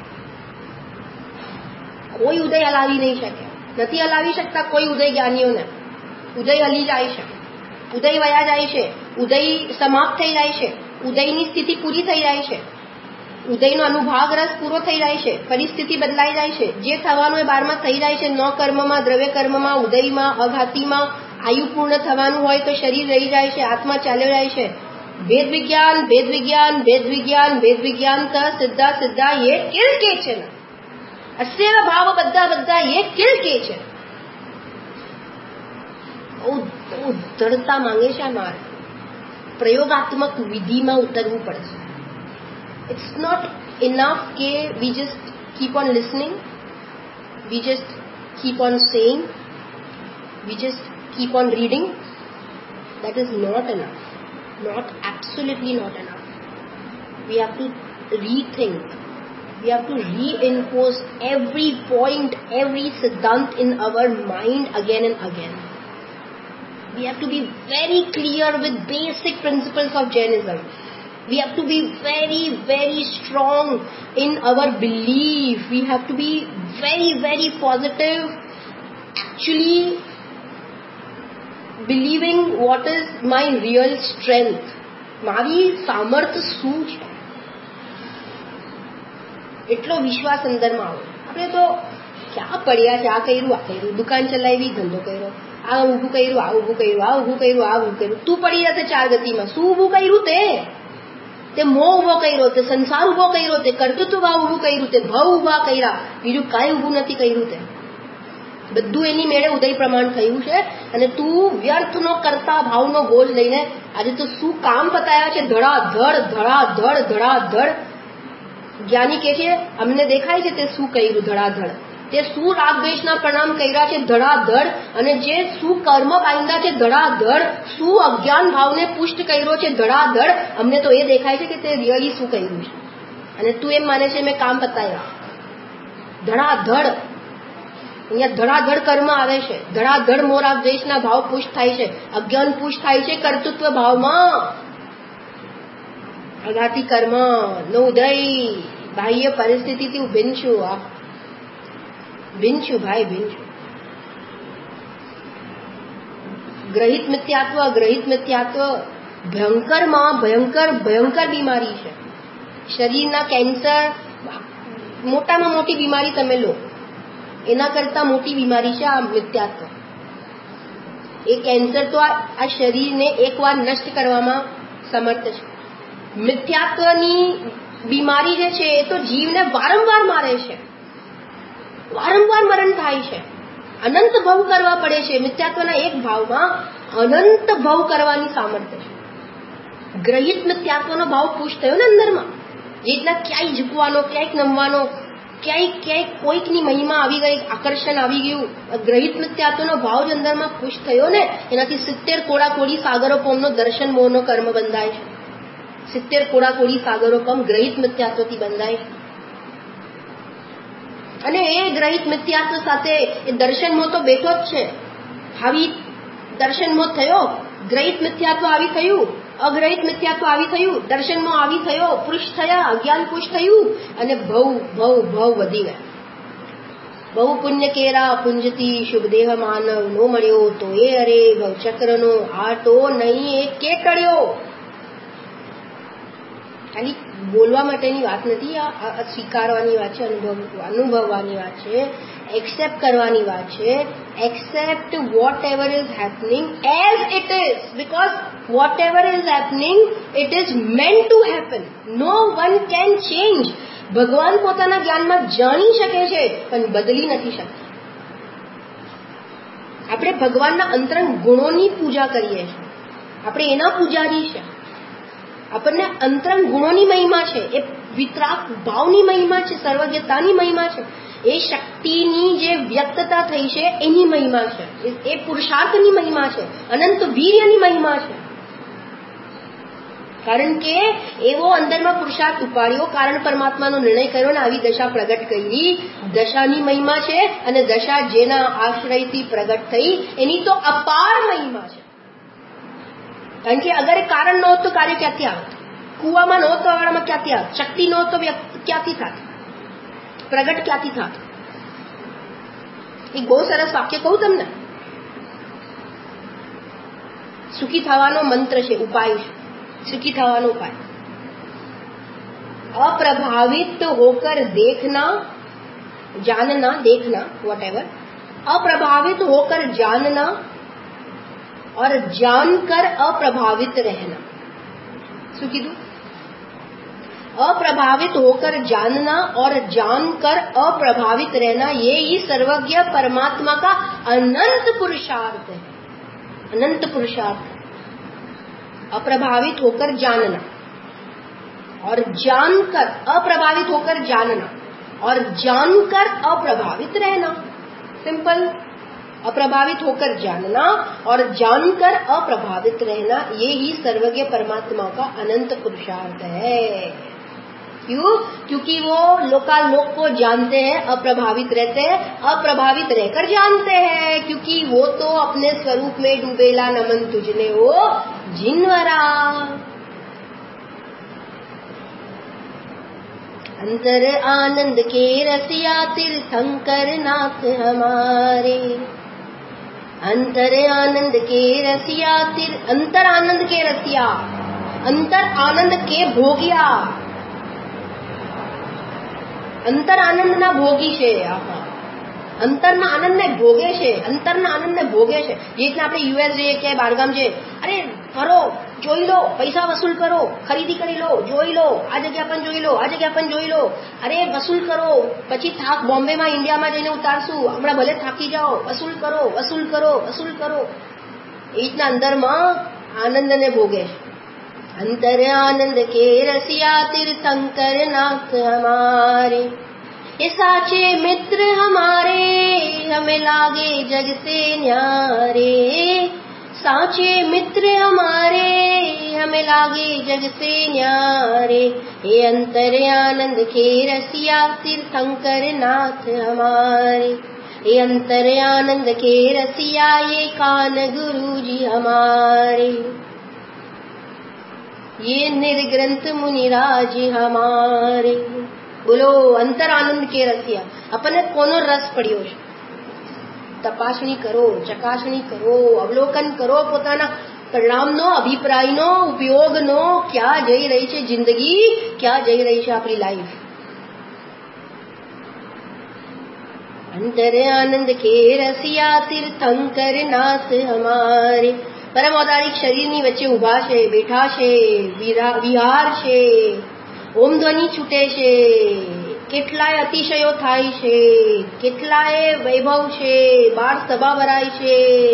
કોઈ ઉદય હલાવી નહીં શકે, નથી હલાવી શકતા કોઈ ઉદય જ્ઞાનીઓને. ઉદય હલી જાય છે, ઉદય વયા જાય છે, ઉદય સમાપ્ત થઈ જાય છે, ઉદયની સ્થિતિ પૂરી થઈ જાય છે, ઉદયનો અનુભાગ રસ પૂરો થઈ જાય છે, પરિસ્થિતિ બદલાઈ જાય છે. જે થવાનું એ 12માં થઈ જાય છે. ન કર્મમાં, દ્રવ્ય કર્મમાં, ઉદયમાં, અઘાતીમાં આયુ પૂર્ણ થવાનું હોય તો શરીર રહી જાય છે, આત્મા ચાલ્યો જાય છે. ભેદ વિજ્ઞાન, ભેદ વિજ્ઞાન, ભેદ વિજ્ઞાન, ભેદ વિજ્ઞાન સીધા સીધા એ કિલ કે છે ને. અસ્ય ભાવ બધા એ કિલ કે છે. ઉદ્ધરતા માંગે છે. મારે પ્રયોગાત્મક વિધિમાં ઉતરવું પડશે. It's not enough કે we just keep on listening, we just keep on saying, we just keep on reading. That is not enough. Not absolutely not enough. We have to rethink. We have to reinforce every point, every siddhant in our mind again and again. We have to be very clear with basic principles of Jainism. We have to be very, very strong in our belief. We have to be very, very positive. Actually believing what is my real strength. મારી સામર્થ્ય શું છે એટલો વિશ્વાસ અંદરમાં આવે. આપણે તો ક્યાં પડ્યા છે, આ કર્યું, દુકાન ચલાવી, ધંધો કર્યો, આ ઊભું કર્યું, આ ઊભું કર્યું, આ ઊભું કર્યું, આ ઊભું કર્યું. તું પડી જશે 4 ગતિમાં. શું ઊભું કર્યું? તે મોહ ઉભો કર્યો, તે સંસાર ઉભો કર્યો, તે કર્તૃત્વ ભાવ ઉભું કર્યું, તે ભાવ ઉભા કર્યા. બીજું કાંઈ ઉભું નથી કર્યું. તે બધું એની મેળે ઉદય પ્રમાણ થયું છે. અને તું વ્યર્થનો કરતા ભાવનો બોજ લઈને આજે તો શું કામ પતાયા છે? ધડાધડ ધડાધડ ધડાધડ. જ્ઞાની કે છે અમને દેખાય છે તે શું કર્યું ધડાધડ. તે શું રાગ દ્વેષના પ્રણામ કર્યા છે ધડાધડ. અને જે શું કર્મ બાંધ્યા છે ધડાધડ. શું અજ્ઞાન ભાવને પુષ્ટ કર્યો છે ધડાધડ. અમને તો એ દેખાય છે કે તે રિયલી શું કર્યું છે. અને તું એમ માને છે મેં કામ પતાવ્યા. ધડાધડ. અહીંયા ધડાધડ કર્મ આવે છે. ધડાધડ મોરાગ દ્વેષના ભાવ પુષ્ટ થાય છે, અજ્ઞાન પુષ્ટ થાય છે કર્તૃત્વ ભાવમાં. અઘાતી કર્મ નો ઉદય. બાહ્ય પરિસ્થિતિથી હું ભિન્ન છું. ભિન્ન છું ભાઈ, ભિન્ન છું. ગ્રહિત મિથ્યાત્વ, ગ્રહિત મિથ્યાત્વ ભયંકરમાં ભયંકર ભયંકર બીમારી છે. શરીરના કેન્સર મોટામાં મોટી બીમારી તમે લો, એના કરતા મોટી બીમારી છે આ મિથ્યાત્વ. એ કેન્સર તો આ શરીરને એકવાર નષ્ટ કરવામાં સમર્થ છે. મિથ્યાત્વની બીમારી જે છે એ તો જીવને વારંવાર મારે છે, વારંવાર મરણ થાય છે, અનંત ભવ કરવા પડે છે. મિથ્યાત્વના એક ભાવમાં અનંત ભવ કરવાની સામર્થ્ય છે. ગ્રહિત મિથ્યાત્વનો ભાવ પુશ થયો ને અંદરમાં, જેટલા ક્યાંય ઝૂકવાનો, ક્યાંક નમવાનો, ક્યાંય કોઈકની મહિમા આવી ગઈ, આકર્ષણ આવી ગયું, ગ્રહિત મિથ્યાત્વનો ભાવ જ અંદરમાં પુશ થયો ને, એનાથી 70 કોડાકોડી સાગરો પોમનો દર્શન મોહનો કર્મ બંધાય છે. 70 કોડાકોડી સાગરો પમ ગ્રહિત મિથ્યાત્વથી બંધાય છે. અને એ ગ્રહિત મિથ્યાત્વ સાથે એ દર્શન મોહ તો બેઠો જ છે. આવી દર્શન મોહ થયો, ગ્રહિત મિથ્યાત્વ આવી થયું, અગ્રહિત મિથ્યાત્વ આવી થયું, દર્શન મોહ આવી થયો, પુરુષ થયા, અજ્ઞાન પુરુષ થયું, અને ભવ વધી ગયા. બહુ પુણ્ય કેરા પુંજતી શુભ દેહ માનવ નો મળ્યો તો એ અરે ભવચક્રનો આટો નહીં એ કેકડ્યો. ખાલી બોલવા માટેની વાત નથી, આ સ્વીકારવાની વાત છે, અનુભવવાની વાત છે, એક્સેપ્ટ કરવાની વાત છે. Accept whatever is happening as it is, because whatever is happening it is meant to happen. No one can change. ભગવાન પોતાના જ્ઞાનમાં જાણી શકે છે પણ બદલી નથી શકતા. આપણે ભગવાનના અંતરંગ ગુણોની પૂજા કરીએ છીએ, આપણે એના પૂજારી છે. આપણને અંતરંગ ગુણોની મહિમા છે, એ વિતરાગ ભાવની મહિમા છે, સર્વજ્ઞતાની મહિમા છે, એ શક્તિની જે વ્યક્તતા થઈ છે એની મહિમા છે, એ પુરુષાર્થની મહિમા છે, અનંત વીર્યની મહિમા છે. કારણ કે એવો અંદરમાં પુરુષાર્થ ઉપાડ્યો, કારણ પરમાત્માનો નિર્ણય કર્યો ને આવી દશા પ્રગટ કરી, દશાની મહિમા છે. અને દશા જેના આશ્રયથી પ્રગટ થઈ એની તો અપાર મહિમા છે. કારણ કે અગર કારણ ન હોત તો કાર્ય ક્યાંથી આવત? કુવામાં ન હોત તો અવાડામાં ક્યાંથી આવત? શક્તિ ન હોત તો ક્યાંથી થાત? પ્રગટ ક્યાંથી થાત? એક બહુ સરસ વાક્ય કહું તમને. સુખી થવાનો મંત્ર છે, ઉપાય છે. सुखी થવાનો ઉપાય, अप्रभावित होकर देखना, जानना, देखना, whatever, अप्रभावित होकर जानना और जानकर अप्रभावित रहना. શું કીધું? अप्रभावित होकर जानना और जानकर अप्रभावित रहना, ये ही सर्वज्ञ परमात्मा का अनंत पुरुषार्थ है. अनंत पुरुषार्थ. अप्रभावित होकर जानना और जानकर, अप्रभावित होकर जानना और जानकर अप्रभावित रहना. सिंपल. अप्रभावित होकर जानना और जानकर अप्रभावित रहना, ये ही सर्वज्ञ परमात्मा का अनंत पुरुषार्थ है. क्यों? क्योंकि वो लोकालोक को जानते हैं, अप्रभावित रहते हैं, अप्रभावित रहकर जानते हैं. क्योंकि वो तो अपने स्वरूप में डूबेला नमन तुझने हो जिनवरा. अंतर आनंद के रसिया तीर्थंकर नाथ हमारे. अंतर आनंद के रसिया अंतर आनंद के रसिया, अंतर आनंद के भोगिया. અંતર આનંદના ભોગી છે. અંતરના આનંદને ભોગે છે, અંતરના આનંદને ભોગે છે. જે રીતના આપણે યુએસ જઈએ કે બહારગામ જઈએ, અરે ફરો, જોઈ લો, પૈસા વસૂલ કરો, ખરીદી કરી લો, જોઈ લો, આ જગ્યા પણ જોઈ લો, આ જગ્યા પણ જોઈ લો, અરે વસૂલ કરો, પછી થાક બોમ્બેમાં ઇન્ડિયામાં જઈને ઉતારશું, હમણાં ભલે થાકી જાઓ, વસૂલ કરો, વસૂલ કરો, વસૂલ કરો. એ રીતના અંદરમાં આનંદને ભોગે છે. अंतर आनंद के रसिया तीर्थंकर नाथ हमारे. ये साचे मित्र हमारे हमें लागे जग से न्यारे. साचे मित्र हमारे हमें लागे जग से न्यारे. ये अंतर आनंद के रसिया तीर्थंकर नाथ हमारे. ये अंतर आनंद के रसिया ये कान गुरु जी हमारे. ये निर्ग्रंथ मुनिराज हमारे. બોલો, અંતર આનંદ કે રસિયા. આપણને કોનો રસ પડ્યો છે? તપાસણી કરો, ચકાસણી કરો, અવલોકન કરો પોતાના પરિણામનો, અભિપ્રાયનો, ઉપયોગનો. ક્યાં જઈ રહી છે જિંદગી, ક્યાં જઈ રહી છે આપણી લાઈફ? અંતર આનંદ કે રસિયા તીર્થંકર નાથ હમારે. પરમ ઔદારિક શરીરની વચ્ચે ઉભા છે, બેઠા છે, વિહાર છે. ઓમ ધ્વનિ છૂટે છે, કેટલાય અતિશયો થાય છે, કેટલાય વૈભવ છે, બાળ સભા ભરાય છે.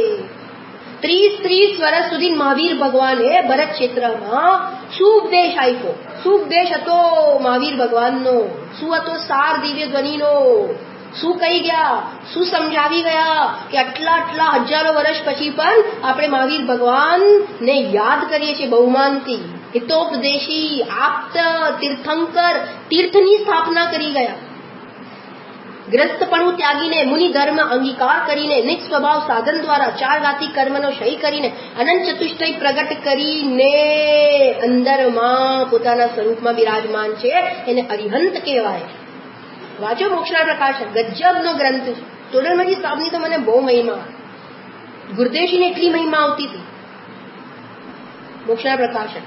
30 વર્ષ સુધી મહાવીર ભગવાને ભરત ક્ષેત્રમાં શું ઉપદેશ આપ્યો? શું ઉપદેશ હતો મહાવીર ભગવાનનો? શું હતો સાર દિવ્ય ધ્વનિનો? શું કહી ગયા? શું સમજાવી ગયા કે આટલા હજારો વર્ષ પછી પણ આપણે મહાવીર ભગવાનને યાદ કરીએ છીએ બહુમાનથી. હિતોપદેશી, આપ્ત, તીર્થંકર, તીર્થની સ્થાપના કરી ગયા. ગ્રસ્તપણું ત્યાગીને, મુનિ ધર્મ અંગીકાર કરીને, નિજ સ્વભાવ સાધન દ્વારા 4 ઘાતી કર્મનો ક્ષય કરીને, અનંત ચતુષ્ટય પ્રગટ કરીને અંદરમાં પોતાના સ્વરૂપમાં બિરાજમાન છે. એને અરિહંત કહેવાય. વાંચો મોક્ષના પ્રકાશન, ગજબનો ગ્રંથ છે. ટોડરમજી સાહેબની તો મને બહુ મહિમા, ગુરુદેવજીને એટલી મહિમા આવતી હતી. મોક્ષના પ્રકાશન.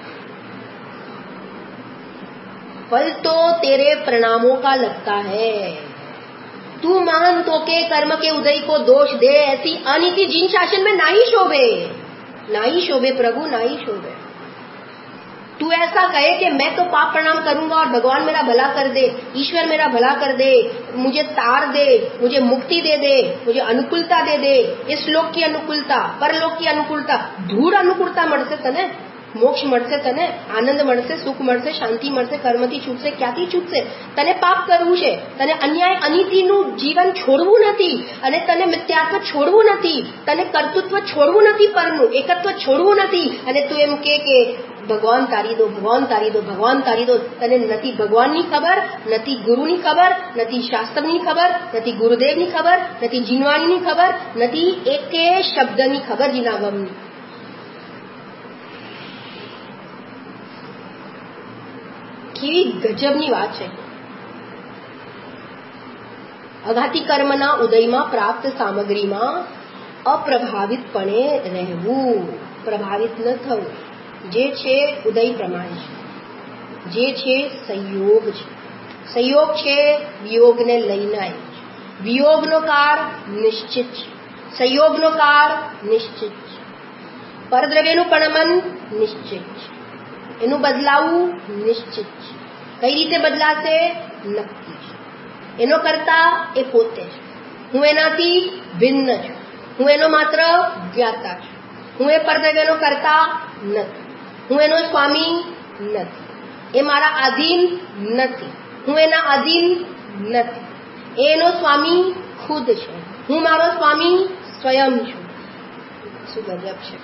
फल तो तेरे प्रणामों का लगता है, तू मान तो के कर्म के उदय को दोष दे, ऐसी अनीति जिन शासन में ना ही शोभे, ना ही शोभे प्रभु, ना ही शोभे. तू ऐसा कहे कि मैं तो पाप प्रणाम करूंगा और भगवान मेरा भला कर दे, ईश्वर मेरा भला कर दे, मुझे तार दे, मुझे मुक्ति दे दे, मुझे अनुकूलता दे दे, इस लोक की अनुकूलता, परलोक की अनुकूलता, धूળ अनुकूलता મળશે તને, મોક્ષ મળશે તને, આનંદ મળશે, સુખ મળશે, શાંતિ મળશે, કર્મથી છૂટશે, ક્યાંથી છૂટશે? તને પાપ કરવું છે, તને અન્યાય અનીતિનું જીવન છોડવું નથી, અને તને મિથ્યાત્વ છોડવું નથી, તને કર્તૃત્વ છોડવું નથી, પરનું એકત્વ છોડવું નથી, અને તું એમ કે ભગવાન તારી દો, ભગવાન તારી દો, ભગવાન તારી દો. તને નથી ભગવાનની ખબર, નથી ગુરુની ખબર, નથી શાસ્ત્રની ખબર, નથી ગુરુદેવની ખબર, નથી જીનવાણીની ખબર, નથી એકે શબ્દની ખબર જીનાગમની. કેવી ગજબની વાત છે. અઘાતી કર્મના ઉદયમાં પ્રાપ્ત સામગ્રીમાં અપ્રભાવિતપણે રહેવું, પ્રભાવિત ન થવું. જે છે ઉદય પ્રમાણે છે, જે છે સંયોગ છે. સંયોગ છે વિયોગને લઈને આવ્યો છે. વિયોગનો કાળ નિશ્ચિત છે, સંયોગનો કાળ નિશ્ચિત છે. પરદ્રવ્યનું પણમન નિશ્ચિત છે, એનું બદલાવું નિશ્ચિત છે. કઈ રીતે બદલાશે? નક્કી છે. એનો કરતા એ પોતે છે. હું એનાથી ભિન્ન છું, હું એનો માત્ર જ્ઞાતા છું. હું એ પરદ્રવ્યનો કરતા નથી, હું એનો સ્વામી નથી, એ મારા આધીન નથી, હું એના આધીન નથી. એનો સ્વામી ખુદ છે, હું મારો સ્વામી સ્વયં છું. શું ગજબ છે.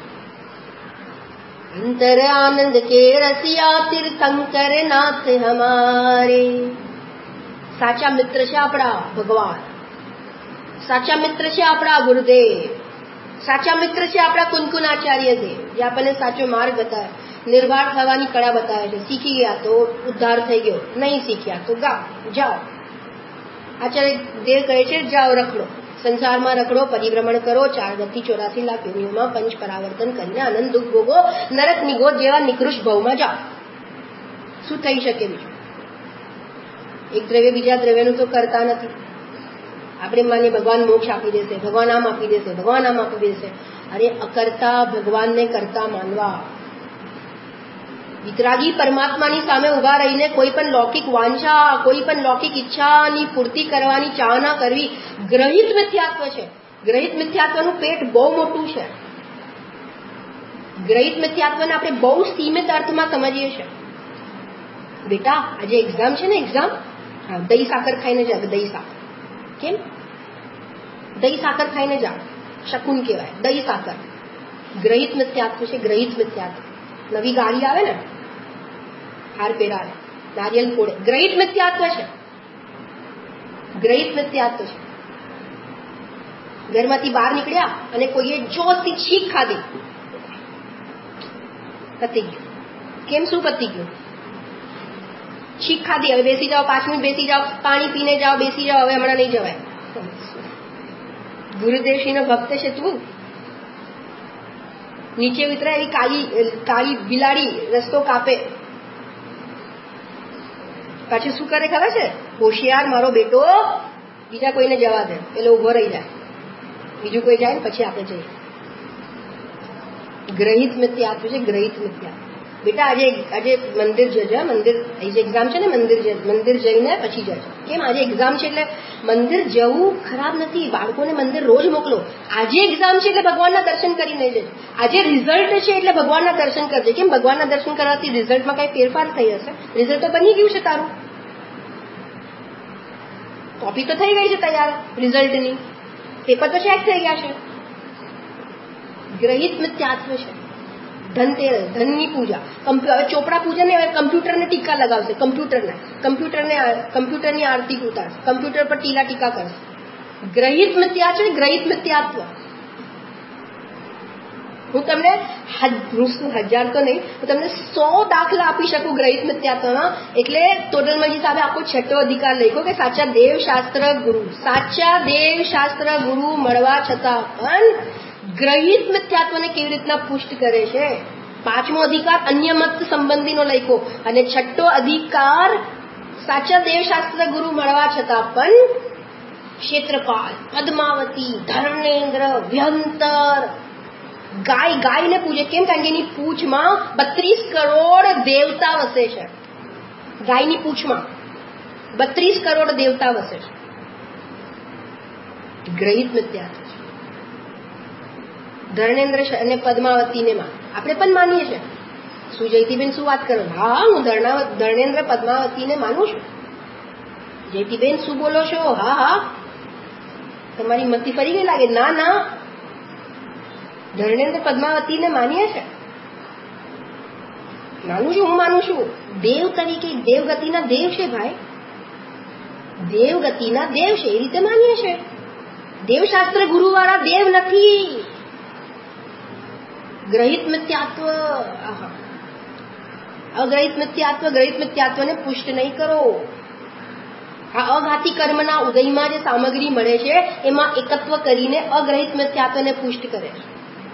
अंतर आनंद के रसिया तीर्थंकर नाथ हमारे. સાચા મિત્ર છે આપણા ભગવાન, સાચા મિત્ર છે આપણા ગુરુદેવ, સાચા મિત્ર છે આપણા કુનકુનાચાર્ય દેવ, જે આપણને સાચો માર્ગ બતાવે, નિર્વાણ થવાની કળા બતાવે છે. શીખી ગયા તો ઉદ્ધાર થઈ ગયો, નહીં શીખ્યા તો જાઓ. આચાર્ય દેવ કહે છે જાઓ રખડો, સંસારમાં રખડો, પરિભ્રમણ કરો, 4 ગતિ 84 લાખ યોનિઓમાં પંચ પરાવર્તન કરીને આનંદ દુઃખ ભોગો, નરક નિગોદ જેવા નિકૃષ્ટ ભવમાં જાઓ. શું થઈ શકે બીજું? એક દ્રવ્ય બીજા દ્રવ્યનું તો કરતા નથી. આપણે માનીએ ભગવાન મોક્ષ આપી દેશે, ભગવાન આમ આપી દેશે, ભગવાન આમ આપી દેશે. અરે અકર્તા ભગવાનને કરતા માનવા. વિતરાગી પરમાત્માની સામે ઉભા રહીને કોઈ પણ લૌકિક વાંછા, કોઈ પણ લૌકિક ઈચ્છાની પૂર્તિ કરવાની ચાહના કરવી ગ્રહિત મિથ્યાત્વ છે. ગ્રહિત મિથ્યાત્વનું પેટ બહુ મોટું છે. ગ્રહિત મિથ્યાત્વને આપણે બહુ સીમિત અર્થમાં સમજીએ છીએ. બેટા આજે એક્ઝામ છે ને, એક્ઝામ, હા, દહીં સાકર ખાઈને જા. દહીં સાકર કેમ? દહીં સાકર ખાઈને જા, શકુન કહેવાય. દહીં સાકર ગ્રહિત મિથ્યાત્વ છે. ગ્રહિત મિથ્યાત્વ. નવી ગાડી આવે ને, હાર પહેરાવે, નારિયેલ ફોડે, ગ્રહિત મિથ્યાત્વ છે. ગ્રહિત મિથ્યાત્વ છે. ઘરમાંથી બહાર નીકળ્યા અને કોઈએ જોરથી છીંક ખાધી, પતી ગયું. કેમ? શું પતી ગયું? છીંક ખાધી. હવે બેસી જાઓ, 5 મિનિટ બેસી જાઓ, પાણી પીને જાઓ, બેસી જાઓ, હવે હમણાં નહીં જવાય. ગુરુદેવશ્રીનો ભક્ત છે તું. નીચે ઉતરાય એવી કાળી બિલાડી રસ્તો કાપે, પાછું શું કરે ખબર છે? હોશિયાર મારો બેટો, બીજા કોઈને જવા દે, પેલો ઉભો રહી જાય, બીજું કોઈ જાય ને પછી આપણે જઈએ. ગ્રહિત મિથ્યાત્વ છે. ગ્રહિત મિથ્યાત્વ. બેટા આજે મંદિર જજે, મંદિર એક્ઝામ છે ને, મંદિર જઈને પછી જજે. કેમ? આજે એક્ઝામ છે એટલે મંદિર જવું ખરાબ નથી, બાળકોને મંદિર રોજ મોકલો. આજે એક્ઝામ છે એટલે ભગવાનના દર્શન કરીને જજે. આજે રિઝલ્ટ છે એટલે ભગવાનના દર્શન કરજે. કેમ? ભગવાનના દર્શન કરવાથી રિઝલ્ટમાં કઈ ફેરફાર થઈ હશે? રિઝલ્ટ તો બની ગયું છે તારું, કોપી તો થઈ ગઈ છે તૈયાર રિઝલ્ટની, પેપર તો ચેક થઈ ગયા છે. ગ્રહિત મિથ્યાત્વ છે. ધનતેરસ, ધનની પૂજા, ચોપડા પૂજા ને કમ્પ્યુટરને ટીકા લગાવશે, કમ્પ્યુટરની આરતી ઉતારશે, કમ્પ્યુટર પર ટીકા કરશે. ગ્રહિત મિથ્યા છે, ગ્રહિત મિથ્યાત્વ. હું તમને 1000 તો નહીં, હું તમને 100 દાખલા આપી શકું ગ્રહિત મિથ્યાત્વના. એટલે તોડલમલજી સાહેબે આખો 6ઠ્ઠો અધિકાર લખ્યો કે સાચા દેવશાસ્ત્ર ગુરુ મળવા છતાં પણ ગ્રહિત મિથ્યાત્વને કેવી રીતના પુષ્ટ કરે છે. 5મો અધિકાર અન્ય મત સંબંધીનો લખ્યો, અને 6ઠ્ઠો અધિકાર સાચા દેવશાસ્ત્ર ગુરુ મળવા છતાં પણ ક્ષેત્રપાલ, પદ્માવતી, ધર્મેન્દ્ર, વ્યંતર, ગાયને પૂજે. કેમ? કારણ કે એની પૂંછમાં 32 કરોડ દેવતા વસે છે. ગાયની પૂંછમાં 32 કરોડ દેવતા વસે છે. ગ્રહિત મિથ્યાત્વ. ધર્મેન્દ્ર અને પદ્માવતીને આપણે પણ માનીએ છીએ. શું જયતીબેન શું વાત કરો? હા, હું ધર્મેન્દ્ર પદ્માવતીને માનું છું. જયતીબેન શું બોલો છો? હા, તમારી મતી ફરી ગઈ લાગે. ના, ધર્મેન્દ્ર પદ્માવતીને માનીએ છે. હું માનું છું. દેવ તરીકે, દેવગતિના દેવ છે ભાઈ, દેવગતિના દેવ છે, એ રીતે માનીએ છે. દેવશાસ્ત્ર ગુરુવાળા દેવ નથી. ગ્રહિત મિથ્યાત્વ, અગ્રહિત મિથ્યાત્વને પુષ્ટ નહીં કરો. આ અઘાતી કર્મના ઉદયમાં જે સામગ્રી મળે છે એમાં એકત્વ કરીને અગ્રહિત મિથ્યાત્વને પુષ્ટ કરે છે.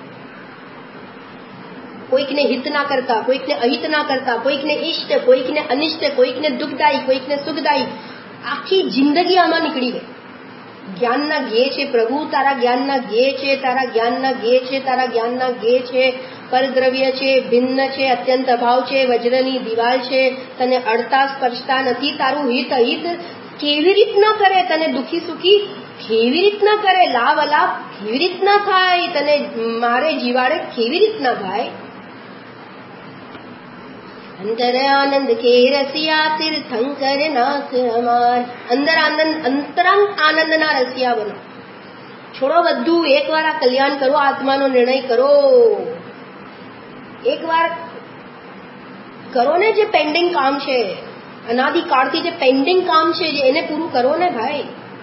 કોઈકને હિત ના કરતા, કોઈકને અહિત ના કરતા, કોઈકને ઇષ્ટ, કોઈકને અનિષ્ટ, કોઈકને દુઃખદાયી, કોઈકને સુખદાયી, આખી જિંદગી આમાં નીકળી ગઈ. જ્ઞાનના ગે છે પ્રભુ, તારા જ્ઞાનના ગે છે, તારા જ્ઞાનના ગે છે, તારા જ્ઞાનના ગે છે. પરદ્રવ્ય છે, ભિન્ન છે, અત્યંત અભાવ છે, વજ્રની દિવાલ છે, તને અડતા સ્પર્શતા નથી. તારું હિત અહિત કેવી રીતના કરે, તને દુઃખી સુખી કેવી રીતના કરે, લાભ અલાભ કેવી રીતના થાય, તને મારે જીવાડે કેવી રીતના થાય. अंतर आनंद के रसिया तीर्थंकर नाथ हमार. अंतरंग आनंद ना रसिया बनो. छोड़ो બધું, એકવાર આ કલ્યાણ કરો, આત્માનો નિર્ણય કરો. એકવાર કરો ને જે પેન્ડિંગ કામ છે, અનાદિકાળથી જે પેન્ડિંગ કામ છે, એને પૂરું કરો ને ભાઈ.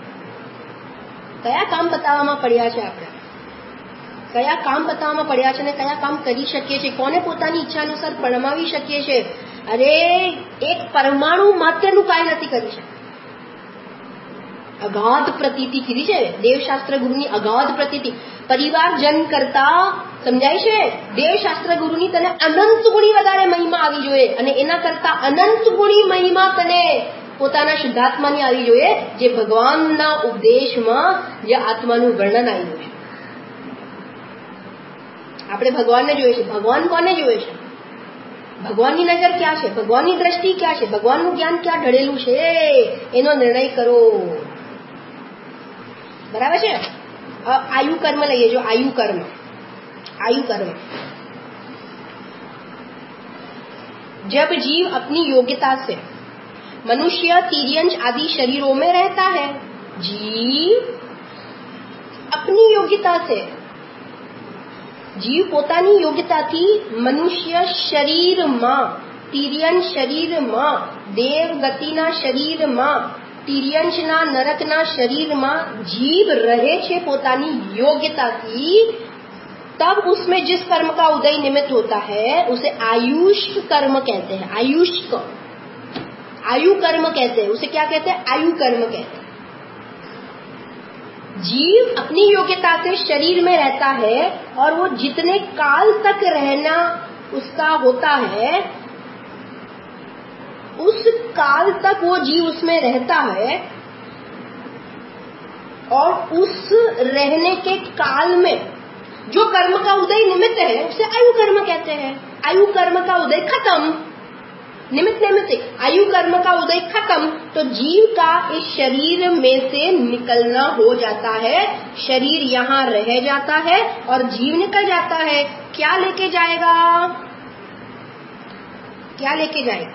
કયા કામ બતાવવામાં પડ્યા છે આપણે? કયા કામ બતાવવામાં પડ્યા છે ને કયા કામ કરી શકીએ છીએ? કોને પોતાની ઈચ્છા અનુસાર પરમાવી શકીએ છીએ? અરે એક પરમાણુ માત્રનું કાંઈ નથી કરી શકતા. અગાધ પ્રતીતિ કીધી છે દેવશાસ્ત્ર ગુરુની, અગાધ પ્રતીતિ. પરિવારજન કરતા સમજાય છે, દેવશાસ્ત્ર ગુરુની તને અનંત ગુણી વધારે મહિમા આવી જોઈએ, અને એના કરતા અનંત ગુણી મહિમા તને પોતાના શુદ્ધાત્માની આવી જોઈએ, જે ભગવાનના ઉપદેશમાં જે આત્માનું વર્ણન આવ્યું છે. આપણે ભગવાનને જોઈએ છે. ભગવાન કોને જોઈએ છે? ભગવાનની નજર ક્યાં છે? ભગવાનની દ્રષ્ટિ ક્યાં છે? ભગવાનનું જ્ઞાન ક્યાં ઢળેલું છે? એનો નિર્ણય કરો. બરાબર છે? આયુ કર્મ લઈએ. જો આયુ કર્મ जब जीव अपनी योग्यता से मनुष्य, तिर्यंच आदि शरीरों में रहता है, जीव अपनी योग्यता से, જીવ પોતાની યોગ્યતાથી મનુષ્ય શરીરમાં, તિર્યંચ શરીરમાં, દેવ ગતિના શરીરમાં, તિર્યંચના નરકના શરીરમાં जीव रहे छे પોતાની योग्यताથી, तब उसमें जिस कर्म का उदय निमित्त होता है उसे आयुष्क कर्म कहते हैं. आयुष्क, आयु कर्म कहते हैं. उसे क्या कहते हैं? आयु कर्म कहते हैं. जीव अपनी योग्यता से शरीर में रहता है और वो जितने काल तक रहना उसका होता है, उस काल तक वो जीव उसमें रहता है, और उस रहने के काल में जो कर्म का उदय निमित्त है उसे आयु कर्म कहते हैं. आयु कर्म का उदय खत्म, निमित्त नैमित्तिक आयु कर्म का उदय खत्म, तो जीव का इस शरीर में से निकलना हो जाता है, शरीर यहाँ रह जाता है और जीव निकल जाता है। क्या लेके जाएगा? क्या लेके जाएगा?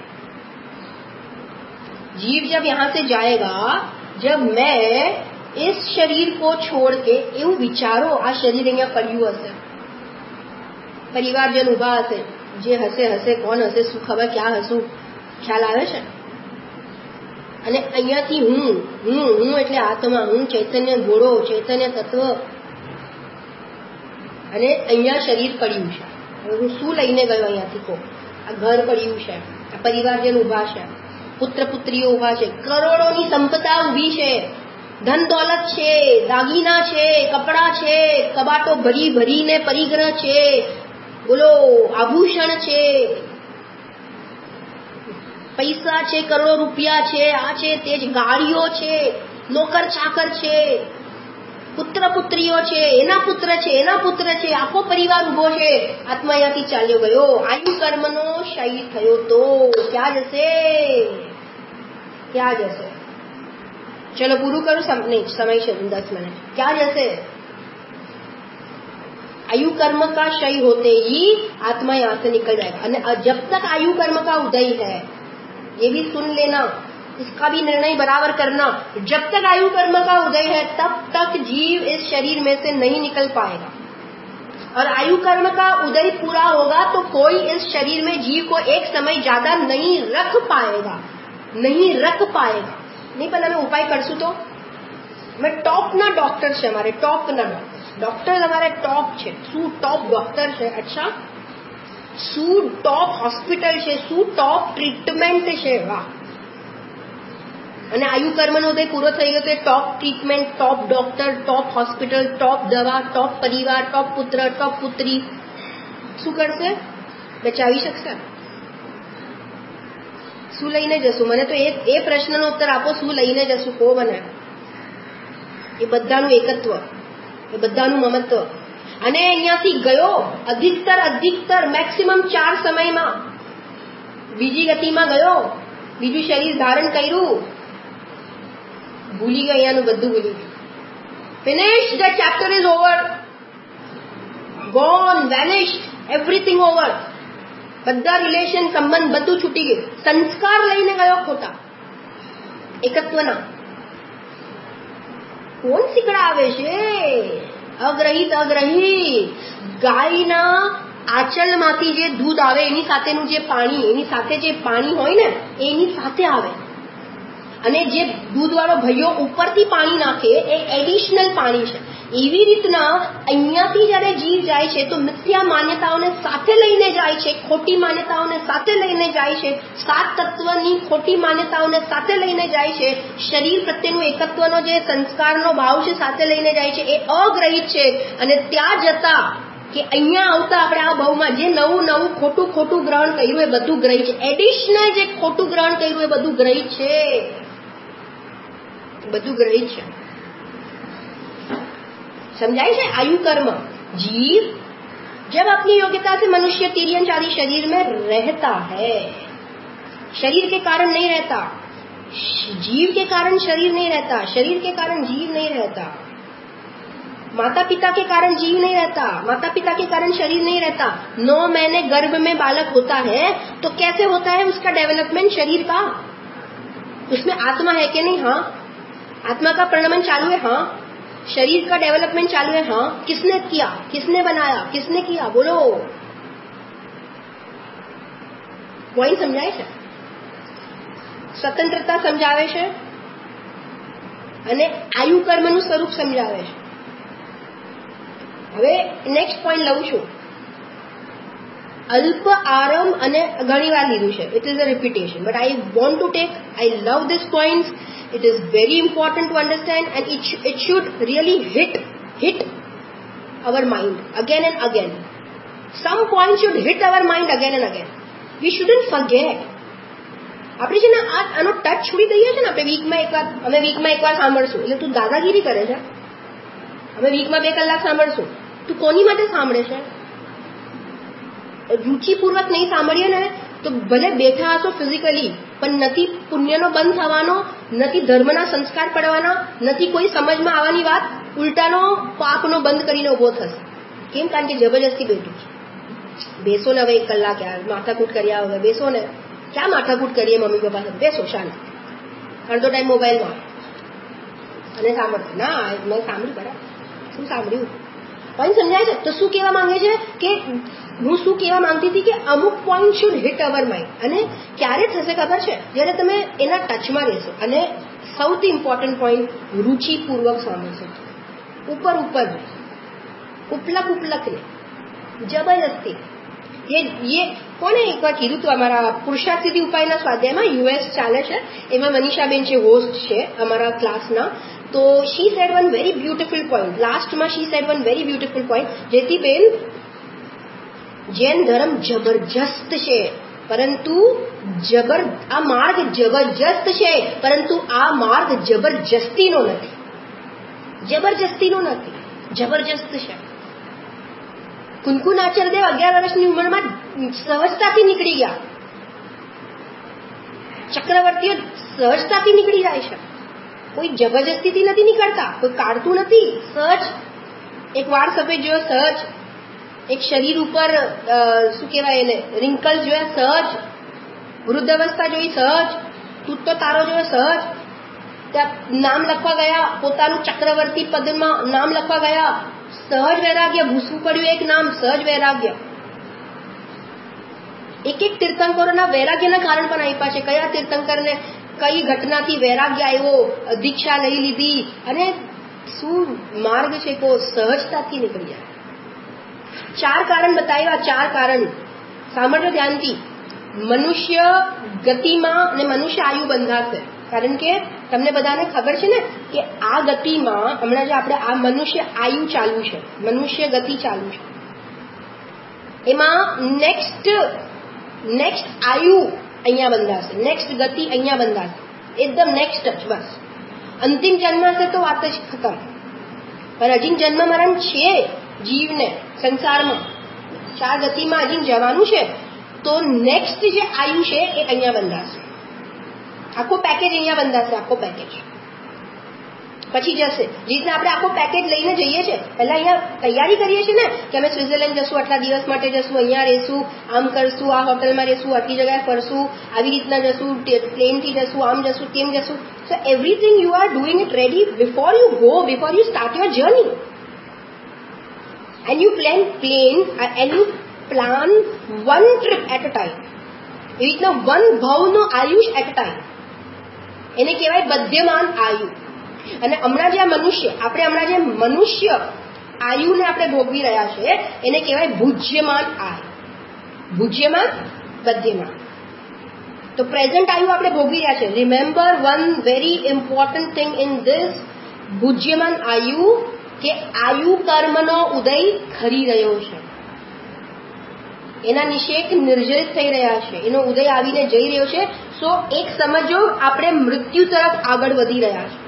जीव जब यहाँ से जाएगा, जब मैं इस शरीर को छोड़ के એવું વિચારો, આ શરીર અહીંયા પડ્યું હશે, પરિવારજન ઉભા હશે, જે હશે હશે, કોણ હશે, શું ખબર ક્યાં હશું, ખ્યાલ આવે છે? અને અહીંયાથી હું હું હું એટલે આત્મા, હું ચૈતન્ય ઘોડો, ચૈતન્ય તત્વ, અને અહીંયા શરીર પડ્યું છે. હવે હું શું લઈને ગયો અહીંયાથી? કહો, આ ઘર પડ્યું છે, આ પરિવારજન ઉભા છે, પુત્ર પુત્રીઓ ઉભા છે, કરોડોની સંપદા ઉભી છે, ધન દોલત છે, દાગીના છે, કપડા છે, કબાટો ભરી ભરીને પરિગ્રહ છે, બોલો આભૂષણ છે, પૈસા છે, કરોડો રૂપિયા છે, આ છે તે જ, ગાડીઓ છે, નોકર ચાકર છે, પુત્ર પુત્રીઓ છે, એના પુત્ર છે, એના પુત્ર છે, આખો પરિવાર ઉભો છે. આત્મા અહીંયાથી ચાલ્યો ગયો, આયુ કર્મનો ક્ષય થયો તો ક્યાં જશે? ક્યાં જશે? चलो पूરું करो, नहीं समय છે 10 मिनट. क्या जैसे आयु कर्म का क्षय होते ही आत्मा यहाँ से निकल जाएगा. और जब तक आयु कर्म का उदय है, ये भी सुन लेना, इसका भी निर्णय बराबर करना, जब तक आयु कर्म का उदय है तब तक जीव इस शरीर में से नहीं निकल पाएगा. और आयु कर्म का उदय पूरा होगा तो कोई इस शरीर में जीव को एक समय ज्यादा नहीं रख पाएगा, नहीं रख पाएगा. नहीं पहले मैं उपाय करशू तो मैं टॉप ना डॉक्टर છે, અમારે ટોપ ના ડોક્ટર અમારે ટોપ છે. શું ટોપ ડોક્ટર છે? અચ્છા, શું ટોપ હોસ્પિટલ છે, શું ટોપ ટ્રીટમેન્ટ છે? વાહ. અને આયુ કર્મનો ઉદય પૂરો થઈ ગયો તો top treatment, top doctor, top hospital, top દવા, ટોપ પરિવાર, ટોપ પુત્ર, ટોપ પુત્રી શું કરશે? બચાવી શકશે? શું લઈને જશું? મને તો એ પ્રશ્નનો ઉત્તર આપો, શું લઈને જશું? કહો મને. એ બધાનું એકત્વ, એ બધાનું મમત્વ. અને અહીંયાથી ગયો અધિકતર મેક્સિમમ 4 સમયમાં બીજી ગતિમાં ગયો, બીજું શરીર ધારણ કર્યું, ભૂલી ગયો, અહીંયાનું બધું ભૂલી ગયું. Finish, the chapter is over, gone, vanished, everything over. બધા રિલેશન, સંબંધ બધું છૂટી ગયું. સંસ્કાર લઈને ગયો ખોટા એકત્વના. કોણ શીખડાવે છે? અગ્રહિત. ગાયના આંચલમાંથી જે દૂધ આવે એની સાથેનું જે પાણી, એની સાથે જે પાણી હોય ને એની સાથે આવે, અને જે દૂધવાળો ભાઈઓ ઉપરથી પાણી નાખે એ એડિશનલ પાણી છે. એવી રીતના અહીંયાથી જયારે જીવ જાય છે તો મિથ્યા માન્યતાઓને સાથે લઈને જાય છે, ખોટી માન્યતાઓને સાથે લઈને જાય છે, 7 તત્વની ખોટી માન્યતાઓને સાથે લઈને જાય છે, શરીર પ્રત્યેનું એકત્વનો જે સંસ્કારનો ભાવ છે સાથે લઈને જાય છે, એ અગ્રહિત છે. અને ત્યાં જતા કે અહીંયા આવતા આપણે આ ભાવમાં જે નવું ખોટું ગ્રહણ કર્યું એ બધું ગ્રહિત છે. એડિશનલ જે ખોટું ગ્રહણ કર્યું એ બધું ગ્રહિત છે, બધું ગ્રહિત છે. समझाई है? आयु कर्म. जीव जब अपनी योग्यता से मनुष्य तिर्यंच आदि शरीर में रहता है, शरीर के कारण नहीं रहता, जीव के कारण शरीर नहीं रहता, शरीर के कारण जीव नहीं रहता, माता पिता के कारण जीव नहीं रहता, माता पिता के कारण शरीर नहीं रहता. 9 महीने गर्भ में बालक होता है तो कैसे होता है उसका डेवलपमेंट शरीर का? उसमें आत्मा है कि नहीं? हाँ. आत्मा का प्रणमन चालू है. हाँ. शरीर का डेवलपमेंट चालू है. हाँ. किसने किया? किसने बनाया? किसने किया? बोलो. पॉइंट समझाए છે? સ્વતંત્રતા સમજાવે છે અને આયુ કર્મનું સ્વરૂપ સમજાવે છે. હવે નેક્સ્ટ પોઈન્ટ લઉં છું. અલ્પ આરંભ અને ઘણી વાર લીધું છે. It is a repetition, but I want to take, I love this points. It is very important to understand, and it should really hit our mind again and again. Some points should hit our mind again and again. We shouldn't forget. આપણે છે ને આનો touch છોડી દઈએ છે ને. આપણે વીકમાં એકવાર સાંભળશું એટલે તું દાદાગીરી કરે છે. અમે વીકમાં 2 કલાક સાંભળશું, તું કોની માટે સાંભળે છે? રુચિપૂર્વક નહીં સાંભળીએ ને તો ભલે બેઠા હશો ફિઝિકલી, પણ નથી પુણ્યનો બંધ થવાનો, નથી ધર્મના સંસ્કાર પડવાના, નથી કોઈ સમજમાં આવવાની વાત, ઉલટાનો પાપનો બંધ કરીને ઉભો થશે. કેમ? કારણ કે જબરજસ્તી બેઠું છે. બેસો ને હવે 1 કલાક યાર, માથાકૂટ કર્યા વગર બેસો ને. ક્યાં માથાકૂટ કરીએ મમ્મી પપ્પા સાથે? બેસો શાંતિ, અડધો ટાઈમ મોબાઈલમાં અને સાંભળતો. ના મેં સાંભળ્યું બરાબર. શું સાંભળ્યું? પોઈન્ટ સમજાય છે? તો શું કહેવા માંગે છે કે હું શું કહેવા માંગતી હતી કે અમુક point should hit our mind. અને ક્યારે થશે ખબર છે? જ્યારે તમે એના ટચમાં રહેશો. અને સૌથી ઇમ્પોર્ટન્ટ પોઈન્ટ, રુચિપૂર્વક સાંભળશો. ઉપર ઉપલક ને જબરજસ્તી. ये કોને એકવાર કીધું હતું અમારા પુરુષાર્થ સિદ્ધિ ઉપાયના સ્વાધ્યાયમાં, યુએસ ચાલે છે એમાં મનીષાબેન છે, હોસ્ટ છે અમારા ક્લાસના. તો she said one very beautiful point. લાસ્ટમાં she said one very beautiful point. Jetiben, Jain ધર્મ જબરજસ્ત છે, પરંતુ આ માર્ગ જબરજસ્ત છે, પરંતુ આ માર્ગ જબરજસ્તીનો નથી. જબરજસ્ત છે. કુનકુનાચાર્યદેવ 11 વર્ષની ઉંમરમાં સહજતાથી નીકળી ગયા. ચક્રવર્તીઓ સહજતાથી નીકળી જાય છે. કોઈ જબરજસ્તીથી નથી નીકળતા, કોઈ કાઢતું નથી. સહજ. એક વાળ સફેદ જોયો, સહજ. એક શરીર ઉપર શું કહેવાય એને, રિંકલ્સ જોયા, સહજ. વૃદ્ધાવસ્થા જોઈ, સહજ. તૂટતો તારો જોયો, સહજ. ત્યાં નામ લખવા ગયા, પોતાનું ચક્રવર્તી પદમાં નામ લખવા ગયા, સહજ વૈરાગ્ય. ભૂસવું પડ્યું એક નામ, સહજ વૈરાગ્ય. એક તીર્થંકરોના વૈરાગ્યના કારણ પણ આપ્યા છે. કયા તીર્થંકરને કઈ ઘટનાથી વૈરાગ્ય આવ્યો, દીક્ષા લઈ લીધી, અને શું માર્ગ છે કો સહજતાથી નીકળી જાય. 4 કારણ બતાવ્યા. 4 કારણ સાંભળજો ધ્યાનથી. મનુષ્ય ગતિમાં અને મનુષ્ય આયુ બંધાશે. કારણ કે તમને બધાને ખબર છે ને કે આ ગતિમાં હમણાં જે આપણે આ મનુષ્ય આયુ ચાલુ છે, મનુષ્ય ગતિ ચાલુ છે, એમાં નેક્સ્ટ આયુ અહીંયા બંધાશે, નેક્સ્ટ ગતિ અહીંયા બંધાશે, એકદમ નેક્સ્ટ જ. બસ અંતિમ જન્મ હશે તો વાત જ ખતમ. પણ હજી જન્મ મરણ છે જીવને સંસારમાં, 4 ગતિમાં હજી જવાનું છે. તો નેક્સ્ટ જે આયુ છે એ અહીંયા બંધાશે. આખો પેકેજ અહીંયા બંધાશે, આખો પેકેજ. પછી જશે. રીતના આપણે આખો પેકેજ લઈને જઈએ છીએ. પહેલા અહીંયા તૈયારી કરીએ છીએ ને કે અમે સ્વિટ્ઝરલેન્ડ જશું, આટલા દિવસ માટે જશું, અહીંયા રહેશું, આમ કરશું, આ હોટલમાં રહેશું, આટલી જગ્યાએ ફરશું, આવી રીતના જશું, પ્લેનથી જશું, આમ જશું, તેમ જશું. So everything you are doing it ready before you go, before you start your journey. And you plan one trip at a time. એવી રીતના વન ભવનો આયુષ એટ અ ટાઈમ. એને કહેવાય બધ્યમાન આયુ. અને હમણાં જે મનુષ્ય આયુને આપણે ભોગવી રહ્યા છે એને કહેવાય ભુજ્યમાન આયુ. ભુજ્યમાન, બધ્યમાન. તો પ્રેઝન્ટ આયુ આપણે ભોગવી રહ્યા છે. Remember one very important thing in this ભુજ્યમાન આયુ, કે આયુ કર્મનો ઉદય ખરી રહ્યો છે, એના નિષેક નિર્જરિત થઈ રહ્યા છે, એનો ઉદય આવીને જઈ રહ્યો છે. સો એક સમજો, આપણે મૃત્યુ તરફ આગળ વધી રહ્યા છે.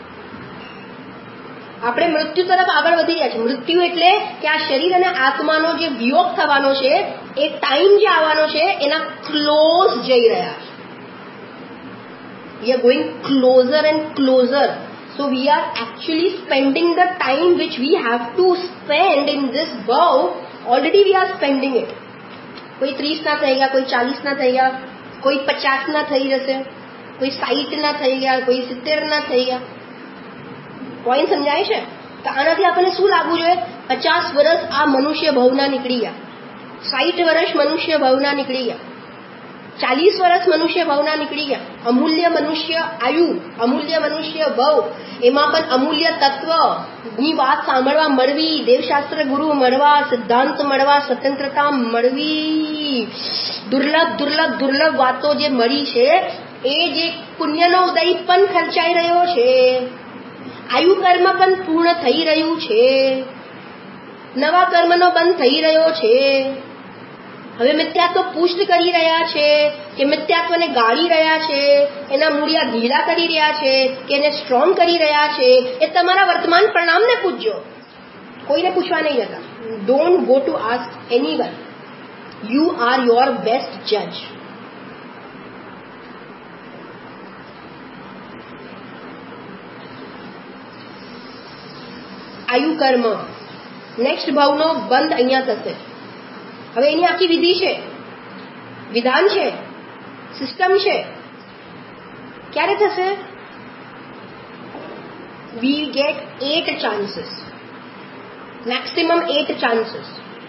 મૃત્યુ એટલે કે આ શરીર અને આત્માનો જે વિયોગ થવાનો છે, એ ટાઈમ જે આવવાનો છે એના ક્લોઝ જઈ રહ્યા છે. We are going closer and closer. So we are actually spending the time which we have to spend in this vow. Already we are spending it. કોઈ 30 ના થઈ ગયા, કોઈ 40 ના થઈ ગયા, કોઈ 50 ના થઈ જશે, કોઈ 60 ના થઈ ગયા, કોઈ 70 ના થઈ ગયા. પોઈન્ટ સમજાય છે? તો આનાથી આપણને શું લાગવું જોઈએ? 50 વર્ષ આ મનુષ્ય ભવના નીકળી ગયા, 60 વર્ષ મનુષ્ય ભવના નીકળી ગયા, 40 વર્ષ મનુષ્ય ભવના નીકળી ગયા. અમૂલ્ય મનુષ્ય આયુ, અમૂલ્ય મનુષ્ય ભવ, એમાં પણ અમૂલ્ય તત્વની વાત સાંભળવા મળવી, દેવશાસ્ત્ર ગુરુ મળવા, સિદ્ધાંત મળવા, સ્વતંત્રતા મળવી, દુર્લભ વાતો જે મળી છે, એ જે પુણ્યનો ઉદય પણ ખર્ચાઈ રહ્યો છે, આયુ કર્મ પણ પૂર્ણ થઈ રહ્યું છે, નવા કર્મનો બંધ થઈ રહ્યો છે. હવે મિથ્યાત્વ પુષ્ટ કરી રહ્યા છે કે મિથ્યાત્વને ગાળી રહ્યા છે, એના મૂળિયા ઢીલા કરી રહ્યા છે કે એને સ્ટ્રોંગ કરી રહ્યા છે, એ તમારા વર્તમાન પરિણામને પૂછજો. કોઈને પૂછવા નહીં જતા. Don't go to ask anyone. You are your best judge. આયુ કર્મ નેક્સ્ટ ભાવનો બંધ અહીંયા થશે. હવે એની આખી વિધિ છે, વિધાન છે, સિસ્ટમ છે. ક્યારે થશે? We get 8 chances, maximum 8 chances.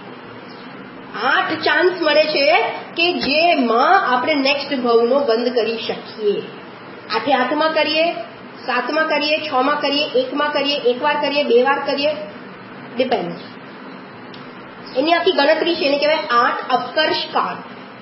8 chance મળે છે કે જેમાં આપણે નેક્સ્ટ ભાવનો બંધ કરી શકીએ. 8માં કરીએ, 7માં કરીએ, 6માં કરીએ, 1માં કરીએ, 1 વાર કરીએ, 2 વાર કરીએ, ડિપેન્ડ. એની આખી ગણતરી છે, એને કહેવાય 8 અપકર્ષ કાળ.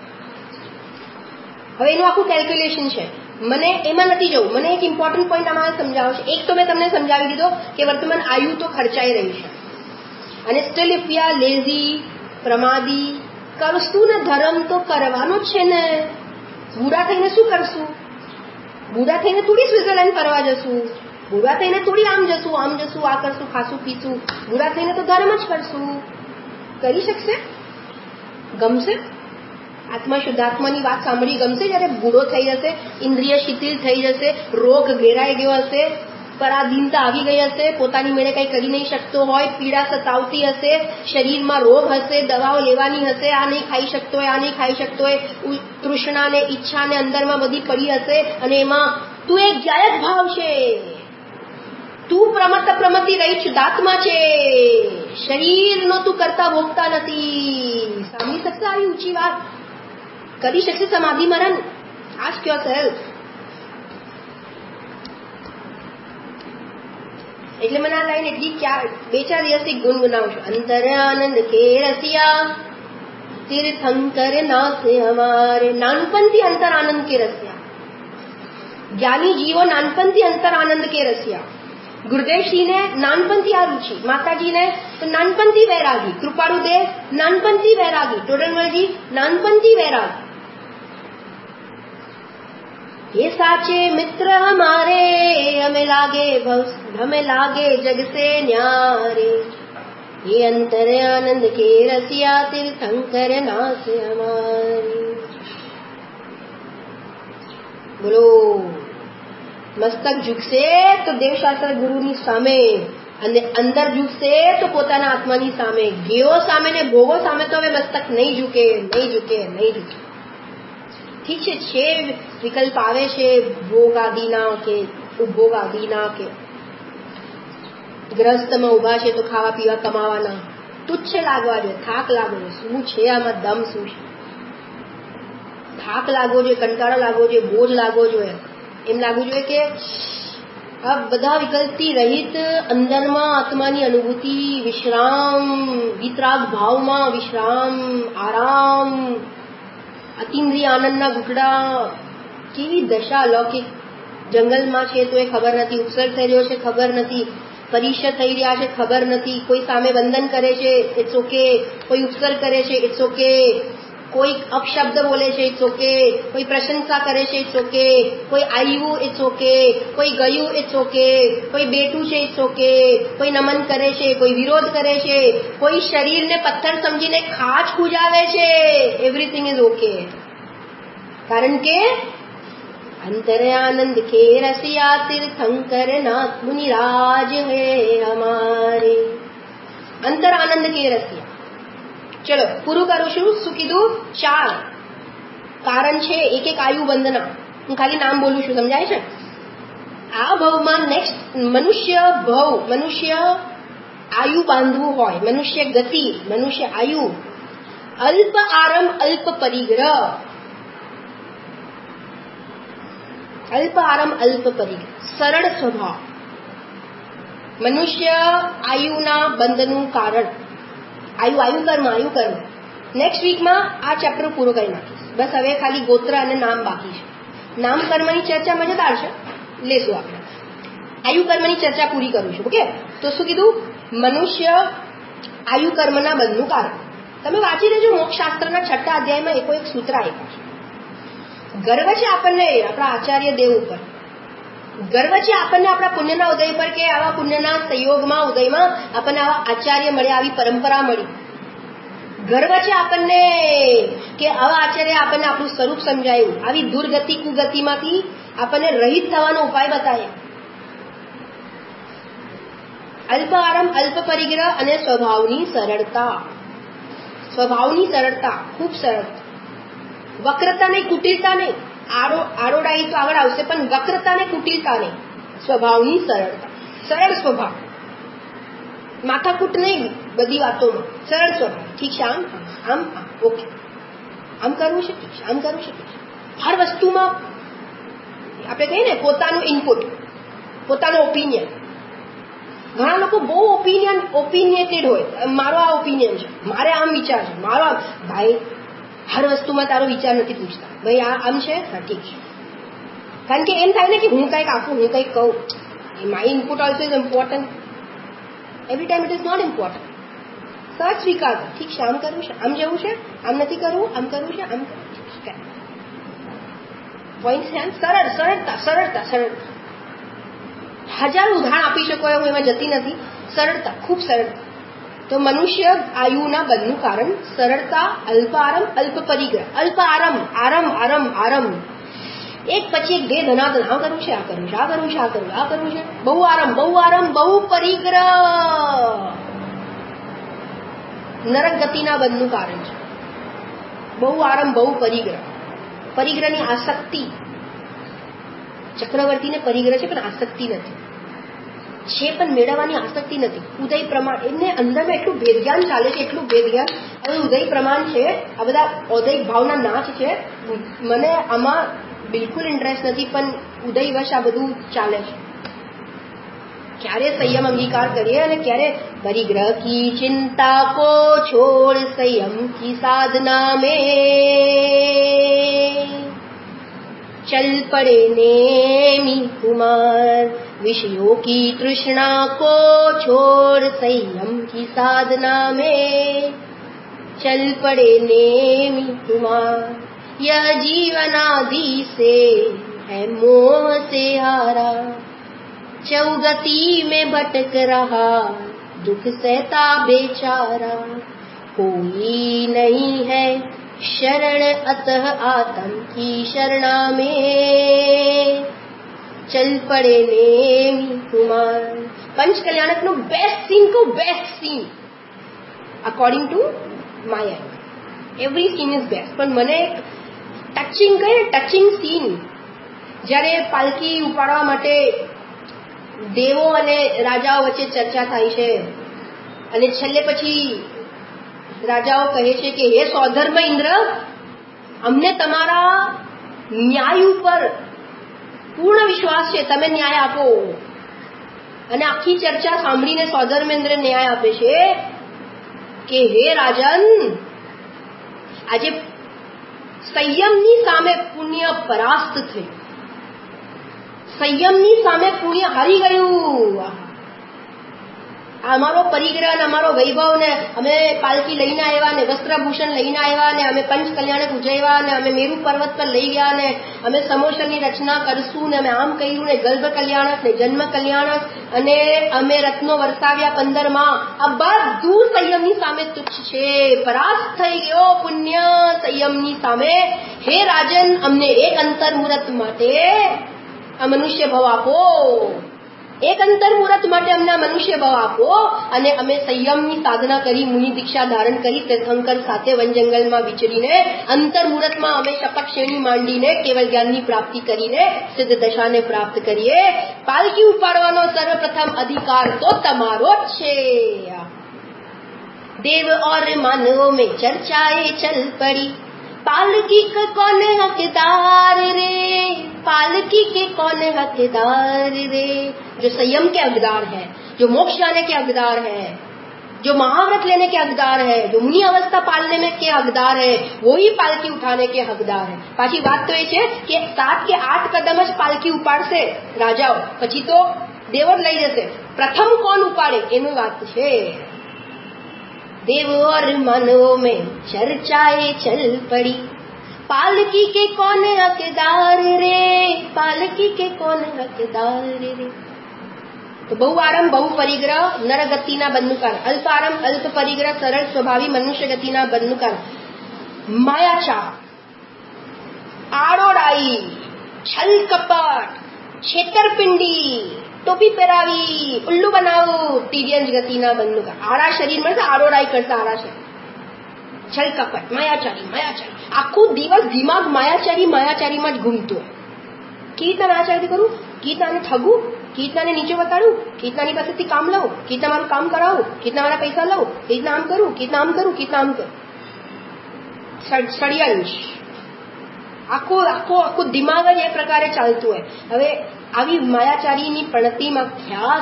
હવે એનું આખું કેલ્ક્યુલેશન છે. મને એમાં નથી જવું, મને એક ઇમ્પોર્ટન્ટ પોઈન્ટ આમાં સમજાવો છે. એક તો મેં તમને સમજાવી દીધો કે વર્તમાન આયુ તો ખર્ચાઈ રહી છે, અને still if we are lazy, પ્રમાદી, કરશું ને ધર્મ તો કરવાનો જ છે ને. બુઢા થઈને શું કરશું? બુઢા થઈને થોડી સ્વિટરલેન્ડ ફરવા જશું, બુઢા થઈને થોડી આમ જશું, આ કરશું, ખાશું પીશું. બુઢા થઈને તો ધર્મ જ કરશું. કરી શકશે? ગમશે? આત્મા શુદ્ધાત્માની વાત સાંભળી ગમશે? જયારે બુઢો થઈ જશે, ઇન્દ્રિય શિથિલ થઈ જશે, રોગ ઘેરાઈ ગયો હશે, પરાધીનતા આવી ગઈ હશે, પોતાની મેળે કંઈ કરી નહીં શકતો હોય, પીડા સતાવતી હશે, શરીરમાં રોગ હશે, દવાઓ લેવાની હશે, આ નહીં ખાઈ શકતો હોય, આ નહીં ખાઈ શકતો હોય, તૃષ્ણા ને ઈચ્છા ને અંદરમાં બધી પડી હશે, અને એમાં તું એક જાયક ભાવ છે, તું પ્રમતિ રહી શુદ્ધાત્મા છે, શરીરનો તું કરતા ભોગતા નથી. સાંભળી શકશે આવી ઊંચી વાત? કરી શકશે સમાધિ મરણ? Ask yourself. એટલે મને આ લાઈન એટલી 2-4 દિવસથી ગુનગુનાવું છું. અંતર આનંદ કે રસિયા તીર્થંકર નાથ હમારે. નાનપણથી અંતર આનંદ કે રસિયા. જ્ઞાની જીવો નાનપણથી અંતર આનંદ કે રસિયા. ગુરુદેવશ્રીને નાનપણથી આ રુચિ, માતાજીને તો નાનપણથી વૈરાગી, કૃપાળુદેવ નાનપણથી વૈરાગી, ટોડરમલજી નાનપણથી વૈરાગી. ये साचे मित्र हमारे हमें लागे जग से न्यारे. ये अंतर आनंद के रसिया तीर्थंकर नाथ हमारे. बोलो. મસ્તક ઝૂકશે તો દેવશાસ્ત્ર ગુરુની સામે, અને અંદર ઝૂકશે તો પોતાના આત્માની સામે. ગેવો સામે ને ભોગો સામે તો હવે મસ્તક નહીં ઝૂકે, નહીં ઝૂકે, નહીં ઝૂકે. ઠીક છે, વિકલ્પ આવે છે ભોગ આદિના કે ઉપભોગ આદિના, કે ગ્રસ્તમાં ઉભા છે તો ખાવા પીવા કમાવાના, તુચ્છ લાગવા જોઈએ. થાક લાગવો જોઈએ. શું છે આમાં? દમ શું છે? થાક લાગવો જોઈએ, કંટાળો લાગવો જોઈએ, બોજ લાગવો જોઈએ. એમ લાગવું જોઈએ કે આ બધા વિકલ્પથી રહિત અંદરમાં આત્માની અનુભૂતિ, વિશ્રામ, વિતરાગ ભાવમાં વિશ્રામ, આરામ, અતિન્દ્રિય આનંદના ઘૂંટડા. કેવી દશા! લૌકિક જંગલમાં છે તો એ ખબર નથી, ઉપસર્ગ થઈ રહ્યો છે ખબર નથી, પરિષદ થઈ રહ્યા છે ખબર નથી, કોઈ સામે વંદન કરે છે ઇટ્સ ઓકે, કોઈ ઉપસર્ગ કરે છે ઇટ્સ ઓકે, કોઈ અપશબ્દ બોલે છે ઇટ્સ ઓકે, કોઈ પ્રશંસા કરે છે ઇટ્સ ઓકે, કોઈ આવ્યું ઇટ્સ ઓકે, કોઈ ગયું ઇટ્સ ઓકે, કોઈ બેઠું છે ઇટ્સ ઓકે, કોઈ નમન કરે છે, કોઈ વિરોધ કરે છે, કોઈ શરીરને પથ્થર સમજીને ખાચ ખુજાવે છે. Everything is okay. કારણ કે अंतर आनंद के रसिया तीर्थंकर नाथ मुनिराज है हमारे. अंतर आनंद के रसिया. चलो પૂરું કરું છું. શું કીધું? 4 કારણ છે. એક આયુ બંધના. હું ખાલી નામ બોલું છું, સમજાય છે? આ ભાવમાં નેક્સ્ટ મનુષ્ય ભાવ, મનુષ્ય આયુ બાંધવું હોય, મનુષ્ય ગતિ, મનુષ્ય આયુ, અલ્પ આરંભ, અલ્પ પરિગ્રહ, અલ્પ આરંભ, અલ્પ પરિગ્રહ, સરળ સ્વભાવ. મનુષ્ય આયુના બંધનું કારણ આયુ કર્મ. નેક્સ્ટ વીકમાં આ ચેપ્ટર પૂરો કરી નાખીશ. બસ હવે ખાલી ગોત્ર અને નામ બાકી છે. નામ કર્મની ચર્ચા મજેદાર છે, લેશું આપણે. આયુ કર્મની ચર્ચા પૂરી કરું છું. ઓકે, તો શું કીધું? મનુષ્ય આયુ કર્મના બંધનું કારણ. તમે વાંચી લેજો મોક્ષશાસ્ત્રના 6ઠા અધ્યાયમાં એક સૂત્ર આપ્યા છે. ગર્વ છે આપણને આપણા આચાર્ય દેવ ઉપર, ગર્વ છે આપણને આપણા પુણ્યના ઉદય પર, કે આવા પુણ્યના સંયોગમાં ઉદયમાં આપણને આવા આચાર્ય મળ્યા, આવી પરંપરા મળી. ગર્વ છે આપણને કે આવા આચાર્ય આપણને આપણું સ્વરૂપ સમજાયું, આવી દુર્ગતિ કુગતિમાંથી આપણને રહિત થવાનો ઉપાય બતાવ્યા. અલ્પ આરંભ, અલ્પ પરિગ્રહ અને સ્વભાવની સરળતા. સ્વભાવની સરળતા, ખૂબ સરળ. વક્રતા નહીં, કુટિલતા નહીં. આડોડાઈ તો આગળ આવશે, પણ વક્રતા ને કુટિલતા નહીં. સ્વભાવની સરળતા, સરળ સ્વભાવ, માથાકૂટ નહીં બધી વાતોમાં, સરળ સ્વભાવ. ઠીક છે, આમ ઓકે, આમ કરવું છે, ઠીક છે, આમ કરવું છે, ઠીક છે. હર વસ્તુમાં આપણે કહીએ ને પોતાનું ઇનપુટ, પોતાનો ઓપિનિયન. ઘણા લોકો બહુ ઓપિનિયટેડ હોય, મારો આ ઓપિનિયન છે, મારે આમ વિચાર છે, મારો ભાઈ હર વસ્તુમાં તારો વિચાર નથી પૂછતા. ભાઈ આ આમ છે, હા ઠીક છે. કારણ કે એમ થાય ને કે હું કંઈક આપું, હું કંઈક કહું. My input also is important. Every time it is not important. સહજ સ્વીકાર, ઠીક છે, આમ કરવું છે, આમ જવું છે, આમ નથી કરવું, આમ કરવું છે, આમ ઠીક છે. પોઈન્ટ છે સરળ, સરળતા, સરળતા, સરળતા. હજારો ઉદાહરણ આપી શકો હું એમાં જતી નથી. સરળતા, ખૂબ સરળતા. તો મનુષ્ય આયુના બંધનું કારણ સરળતા, અલ્પ આરંભ, અલ્પ પરિગ્રહ. અલ્પ આરંભ, આરંભ એક પછી એક, બે ધનાધન, આ કરવું છે, આ કરવું છે, આ કરવું છે, આ કરવું, આ કરવું છે. બહુ આરંભ, બહુ પરિગ્રહ નરક ગતિના બંધનું કારણ છે. બહુ આરંભ, બહુ પરિગ્રહ. પરિગ્રહની આસક્તિ. ચક્રવર્તીને પરિગ્રહ છે પણ આસક્તિ નથી, છે પણ મેળવવાની આસક્તિ નથી. ઉદય પ્રમાણ, એમને અંદરમાં એટલું ભેદજ્ઞાન ચાલે છે, એટલું ભેદજ્ઞાન. હવે ઉદય પ્રમાણ છે, આ બધા ઔદયિક ભાવના નાચ છે. મને આમાં બિલકુલ ઇન્ટરેસ્ટ નથી, પણ ઉદયવશ આ બધું ચાલે છે. ક્યારે સંયમ અંગીકાર કરીએ અને ક્યારે પરિગ્રહ કી ચિંતા કો છોડ સંયમ કી સાધના में चल पड़े नेमी कुमार विषयों की तृष्णा को छोड़ संयम की साधना में चल पड़े नेमी कुमार यह जीवन आदि से है मोह से हारा चौगति में भटक रहा दुख सहता बेचारा कोई नहीं है शरण अतः आत्म की शरणा में चल પડે નેમી કુમાર. પંચ કલ્યાણકનું best scene according to my every scene is best. પણ મને ટચિંગ સીન, જ્યારે પાલકી ઉપાડવા માટે દેવો અને રાજાઓ વચ્ચે ચર્ચા થાય છે અને છેલ્લે પછી રાજાઓ કહે છે કે હે સ્વધર્મ ઇન્દ્ર, અમને તમારા ન્યાય ઉપર પૂર્ણ વિશ્વાસ છે, તમે ન્યાય આપો. અને આખી ચર્ચા સાંભળીને સ્વધર્મેન્દ્ર ન્યાય આપે છે કે હે રાજન, આજે સંયમની સામે પુણ્ય પરાસ્ત થયું, સંયમની સામે પુણ્ય હારી ગયું. અમારો પરિગ્રહ અને અમારો વૈભવ ને અમે પાલકી લઈને આવ્યા ને વસ્ત્રભૂષણ લઈને આવ્યા ને અમે પંચ કલ્યાણક ઉજવ્યા ને અમે મેરુ પર્વત પર લઈ ગયા ને અમે સમોસરની રચના કરશું ને અમે આમ કર્યું ને ગર્ભ કલ્યાણક ને જન્મ કલ્યાણક અને અમે રત્નો વરસાવ્યા 15 માં. આ બધું સંયમની સામે તુચ્છ છે, પરાસ્ત થઈ ગયો પુણ્ય સંયમની સામે. હે રાજન, અમને એક અંતર મુહૂર્ત માટે આ મનુષ્ય ભાવ આપો, એક અંતર મુહૂર્ત માટે અમને મનુષ્ય ભાવ આપો અને અમે સંયમની સાધના કરી, મુનિ દીક્ષા ધારણ કરી, તીર્થંકર સાથે વન જંગલમાં વિચરીને અંતર મુહૂર્તમાં અમે શપક શ્રેણી માંડીને કેવલ જ્ઞાનની પ્રાપ્તિ કરીને સિદ્ધ દશાને પ્રાપ્ત કરીએ. પાલકી ઉપાડવાનો સર્વપ્રથમ અધિકાર તો તમારો જ છે. देव और मानवों में चर्चाएं चल पड़ी, पालकी के कौन हकदार रे, पालकी के कौन हकदार रे. जो संयम के हकदार है, जो मोक्ष जाने के हकदार है, जो महाव्रत लेने के हकदार है, जो मुनि अवस्था पालने में के हकदार है, वो ही पालकी उठाने के हकदार है. पाછી વાત તો એ છે કે 7 કે 8 કદમ જ પાલકી ઉપાડશે રાજાઓ, પછી તો દેવો જ લઈ જશે. પ્રથમ કોણ ઉપાડે એનું વાત છે. देव और मानवों में चर्चाएं चल पड़ी, पालकी के कौन हकदार रे, पालकी के कौन हकदार रे. तो बहुआरंभ बहु परिग्रह नर गतिना बंधु कारण, अल्पारंभ अल्प परिग्रह सरल स्वभावी मनुष्य गतिना बंधु कारण, मायाचार, आड़ोड़ाई, छल कपट, छेतरपिंडी, टोपी પહેરાવી, ઉલ્લુ બનાવું, તિર્યંજ ગતિના બંધુ કારણ. આડા શરીર માં આડોડાઈ કરતા આડા શરીર, છલ કપટ, માયાચારી માયાચારી, આખું દિવસ દિમાગ માયાચારીમાં જ ઘૂમતો. કેવી રીતના માયાચારી કરું, કેવી રીતના ઠગું, કેવી રીતના નીચે બતાડું, કેવી રીતના પાસેથી કામ લઉં, કેવી રીતના મારું કામ કરાવું, કેવી રીતના મારા પૈસા લઉં, કેવી રીતના આમ કરું, કેવી રીતના આમ કરું, કેવી રીતના આમ કરું. ષડયંશ આખું દિમાગ જ એ પ્રકારે ચાલતું હોય. હવે આવી માયાચારીની પણતીમાં ક્યાં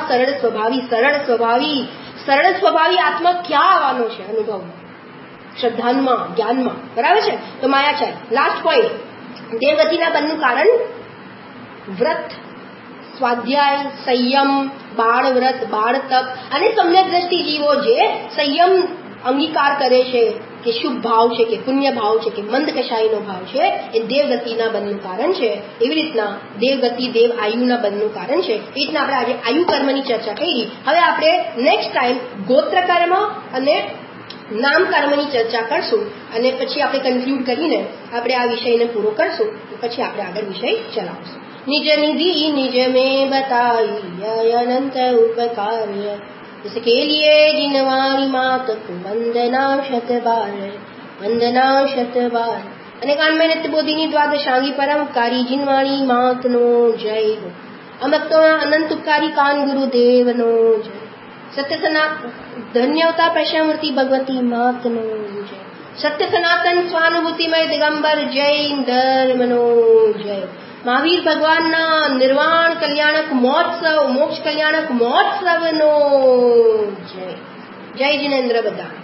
સરળ સ્વભાવી આત્મા ક્યાં આવવાનો છે અનુભવમાં, શ્રદ્ધામાં, જ્ઞાનમાં, બરાબર છે? તો માયાચારી. લાસ્ટ પોઈન્ટ, દેવગતિના બંધનું કારણ વ્રત, સ્વાધ્યાય, સંયમ, બાળ વ્રત, બાળ તપ અને સમ્યક દ્રષ્ટિ જીવો જે સંયમ અંગીકાર કરે છે કે શુભ ભાવ છે કે પુણ્ય ભાવ છે કે મંદ કશાયનો ભાવ છે, એ દેવગતિના બંધનું કારણ છે. એવી રીતના દેવગતિ દેવ આયુના બંધનું કારણ છે. એ રીતના આપણે આજે આયુ કર્મની ચર્ચા કરી. હવે આપણે નેક્સ્ટ ટાઈમ ગોત્ર કર્મ અને નામ કર્મની ચર્ચા કરશું અને પછી આપણે કન્ક્લુડ કરીને આપણે આ વિષયને પૂરો કરશું. પછી આપણે આગળ વિષય ચલાવશું. निज निधि निज में बताई अनंत उपकार्य, इसके लिए जिनवारी मात को वंदना शत बार. અને કાનમે નિત્ય બોધિની દ્વાદશાંગી પરમકારી જીનવાણી માતનો જય હો. અમતો અનંત ઉપકારી કાન ગુરુદેવનો જય. સત્ય ધન્યવતા પ્રશામૂર્તિ ભગવતી માતનો જય. સત્ય સનાતન સ્વાનુભૂતિમય દિગંબર જૈન ધર્મનો જય. મહાવીર ભગવાનના નિર્વાણ કલ્યાણક મહોત્સવ, મોક્ષ કલ્યાણક મહોત્સવનો જય. જય જિનેન્દ્ર બધા.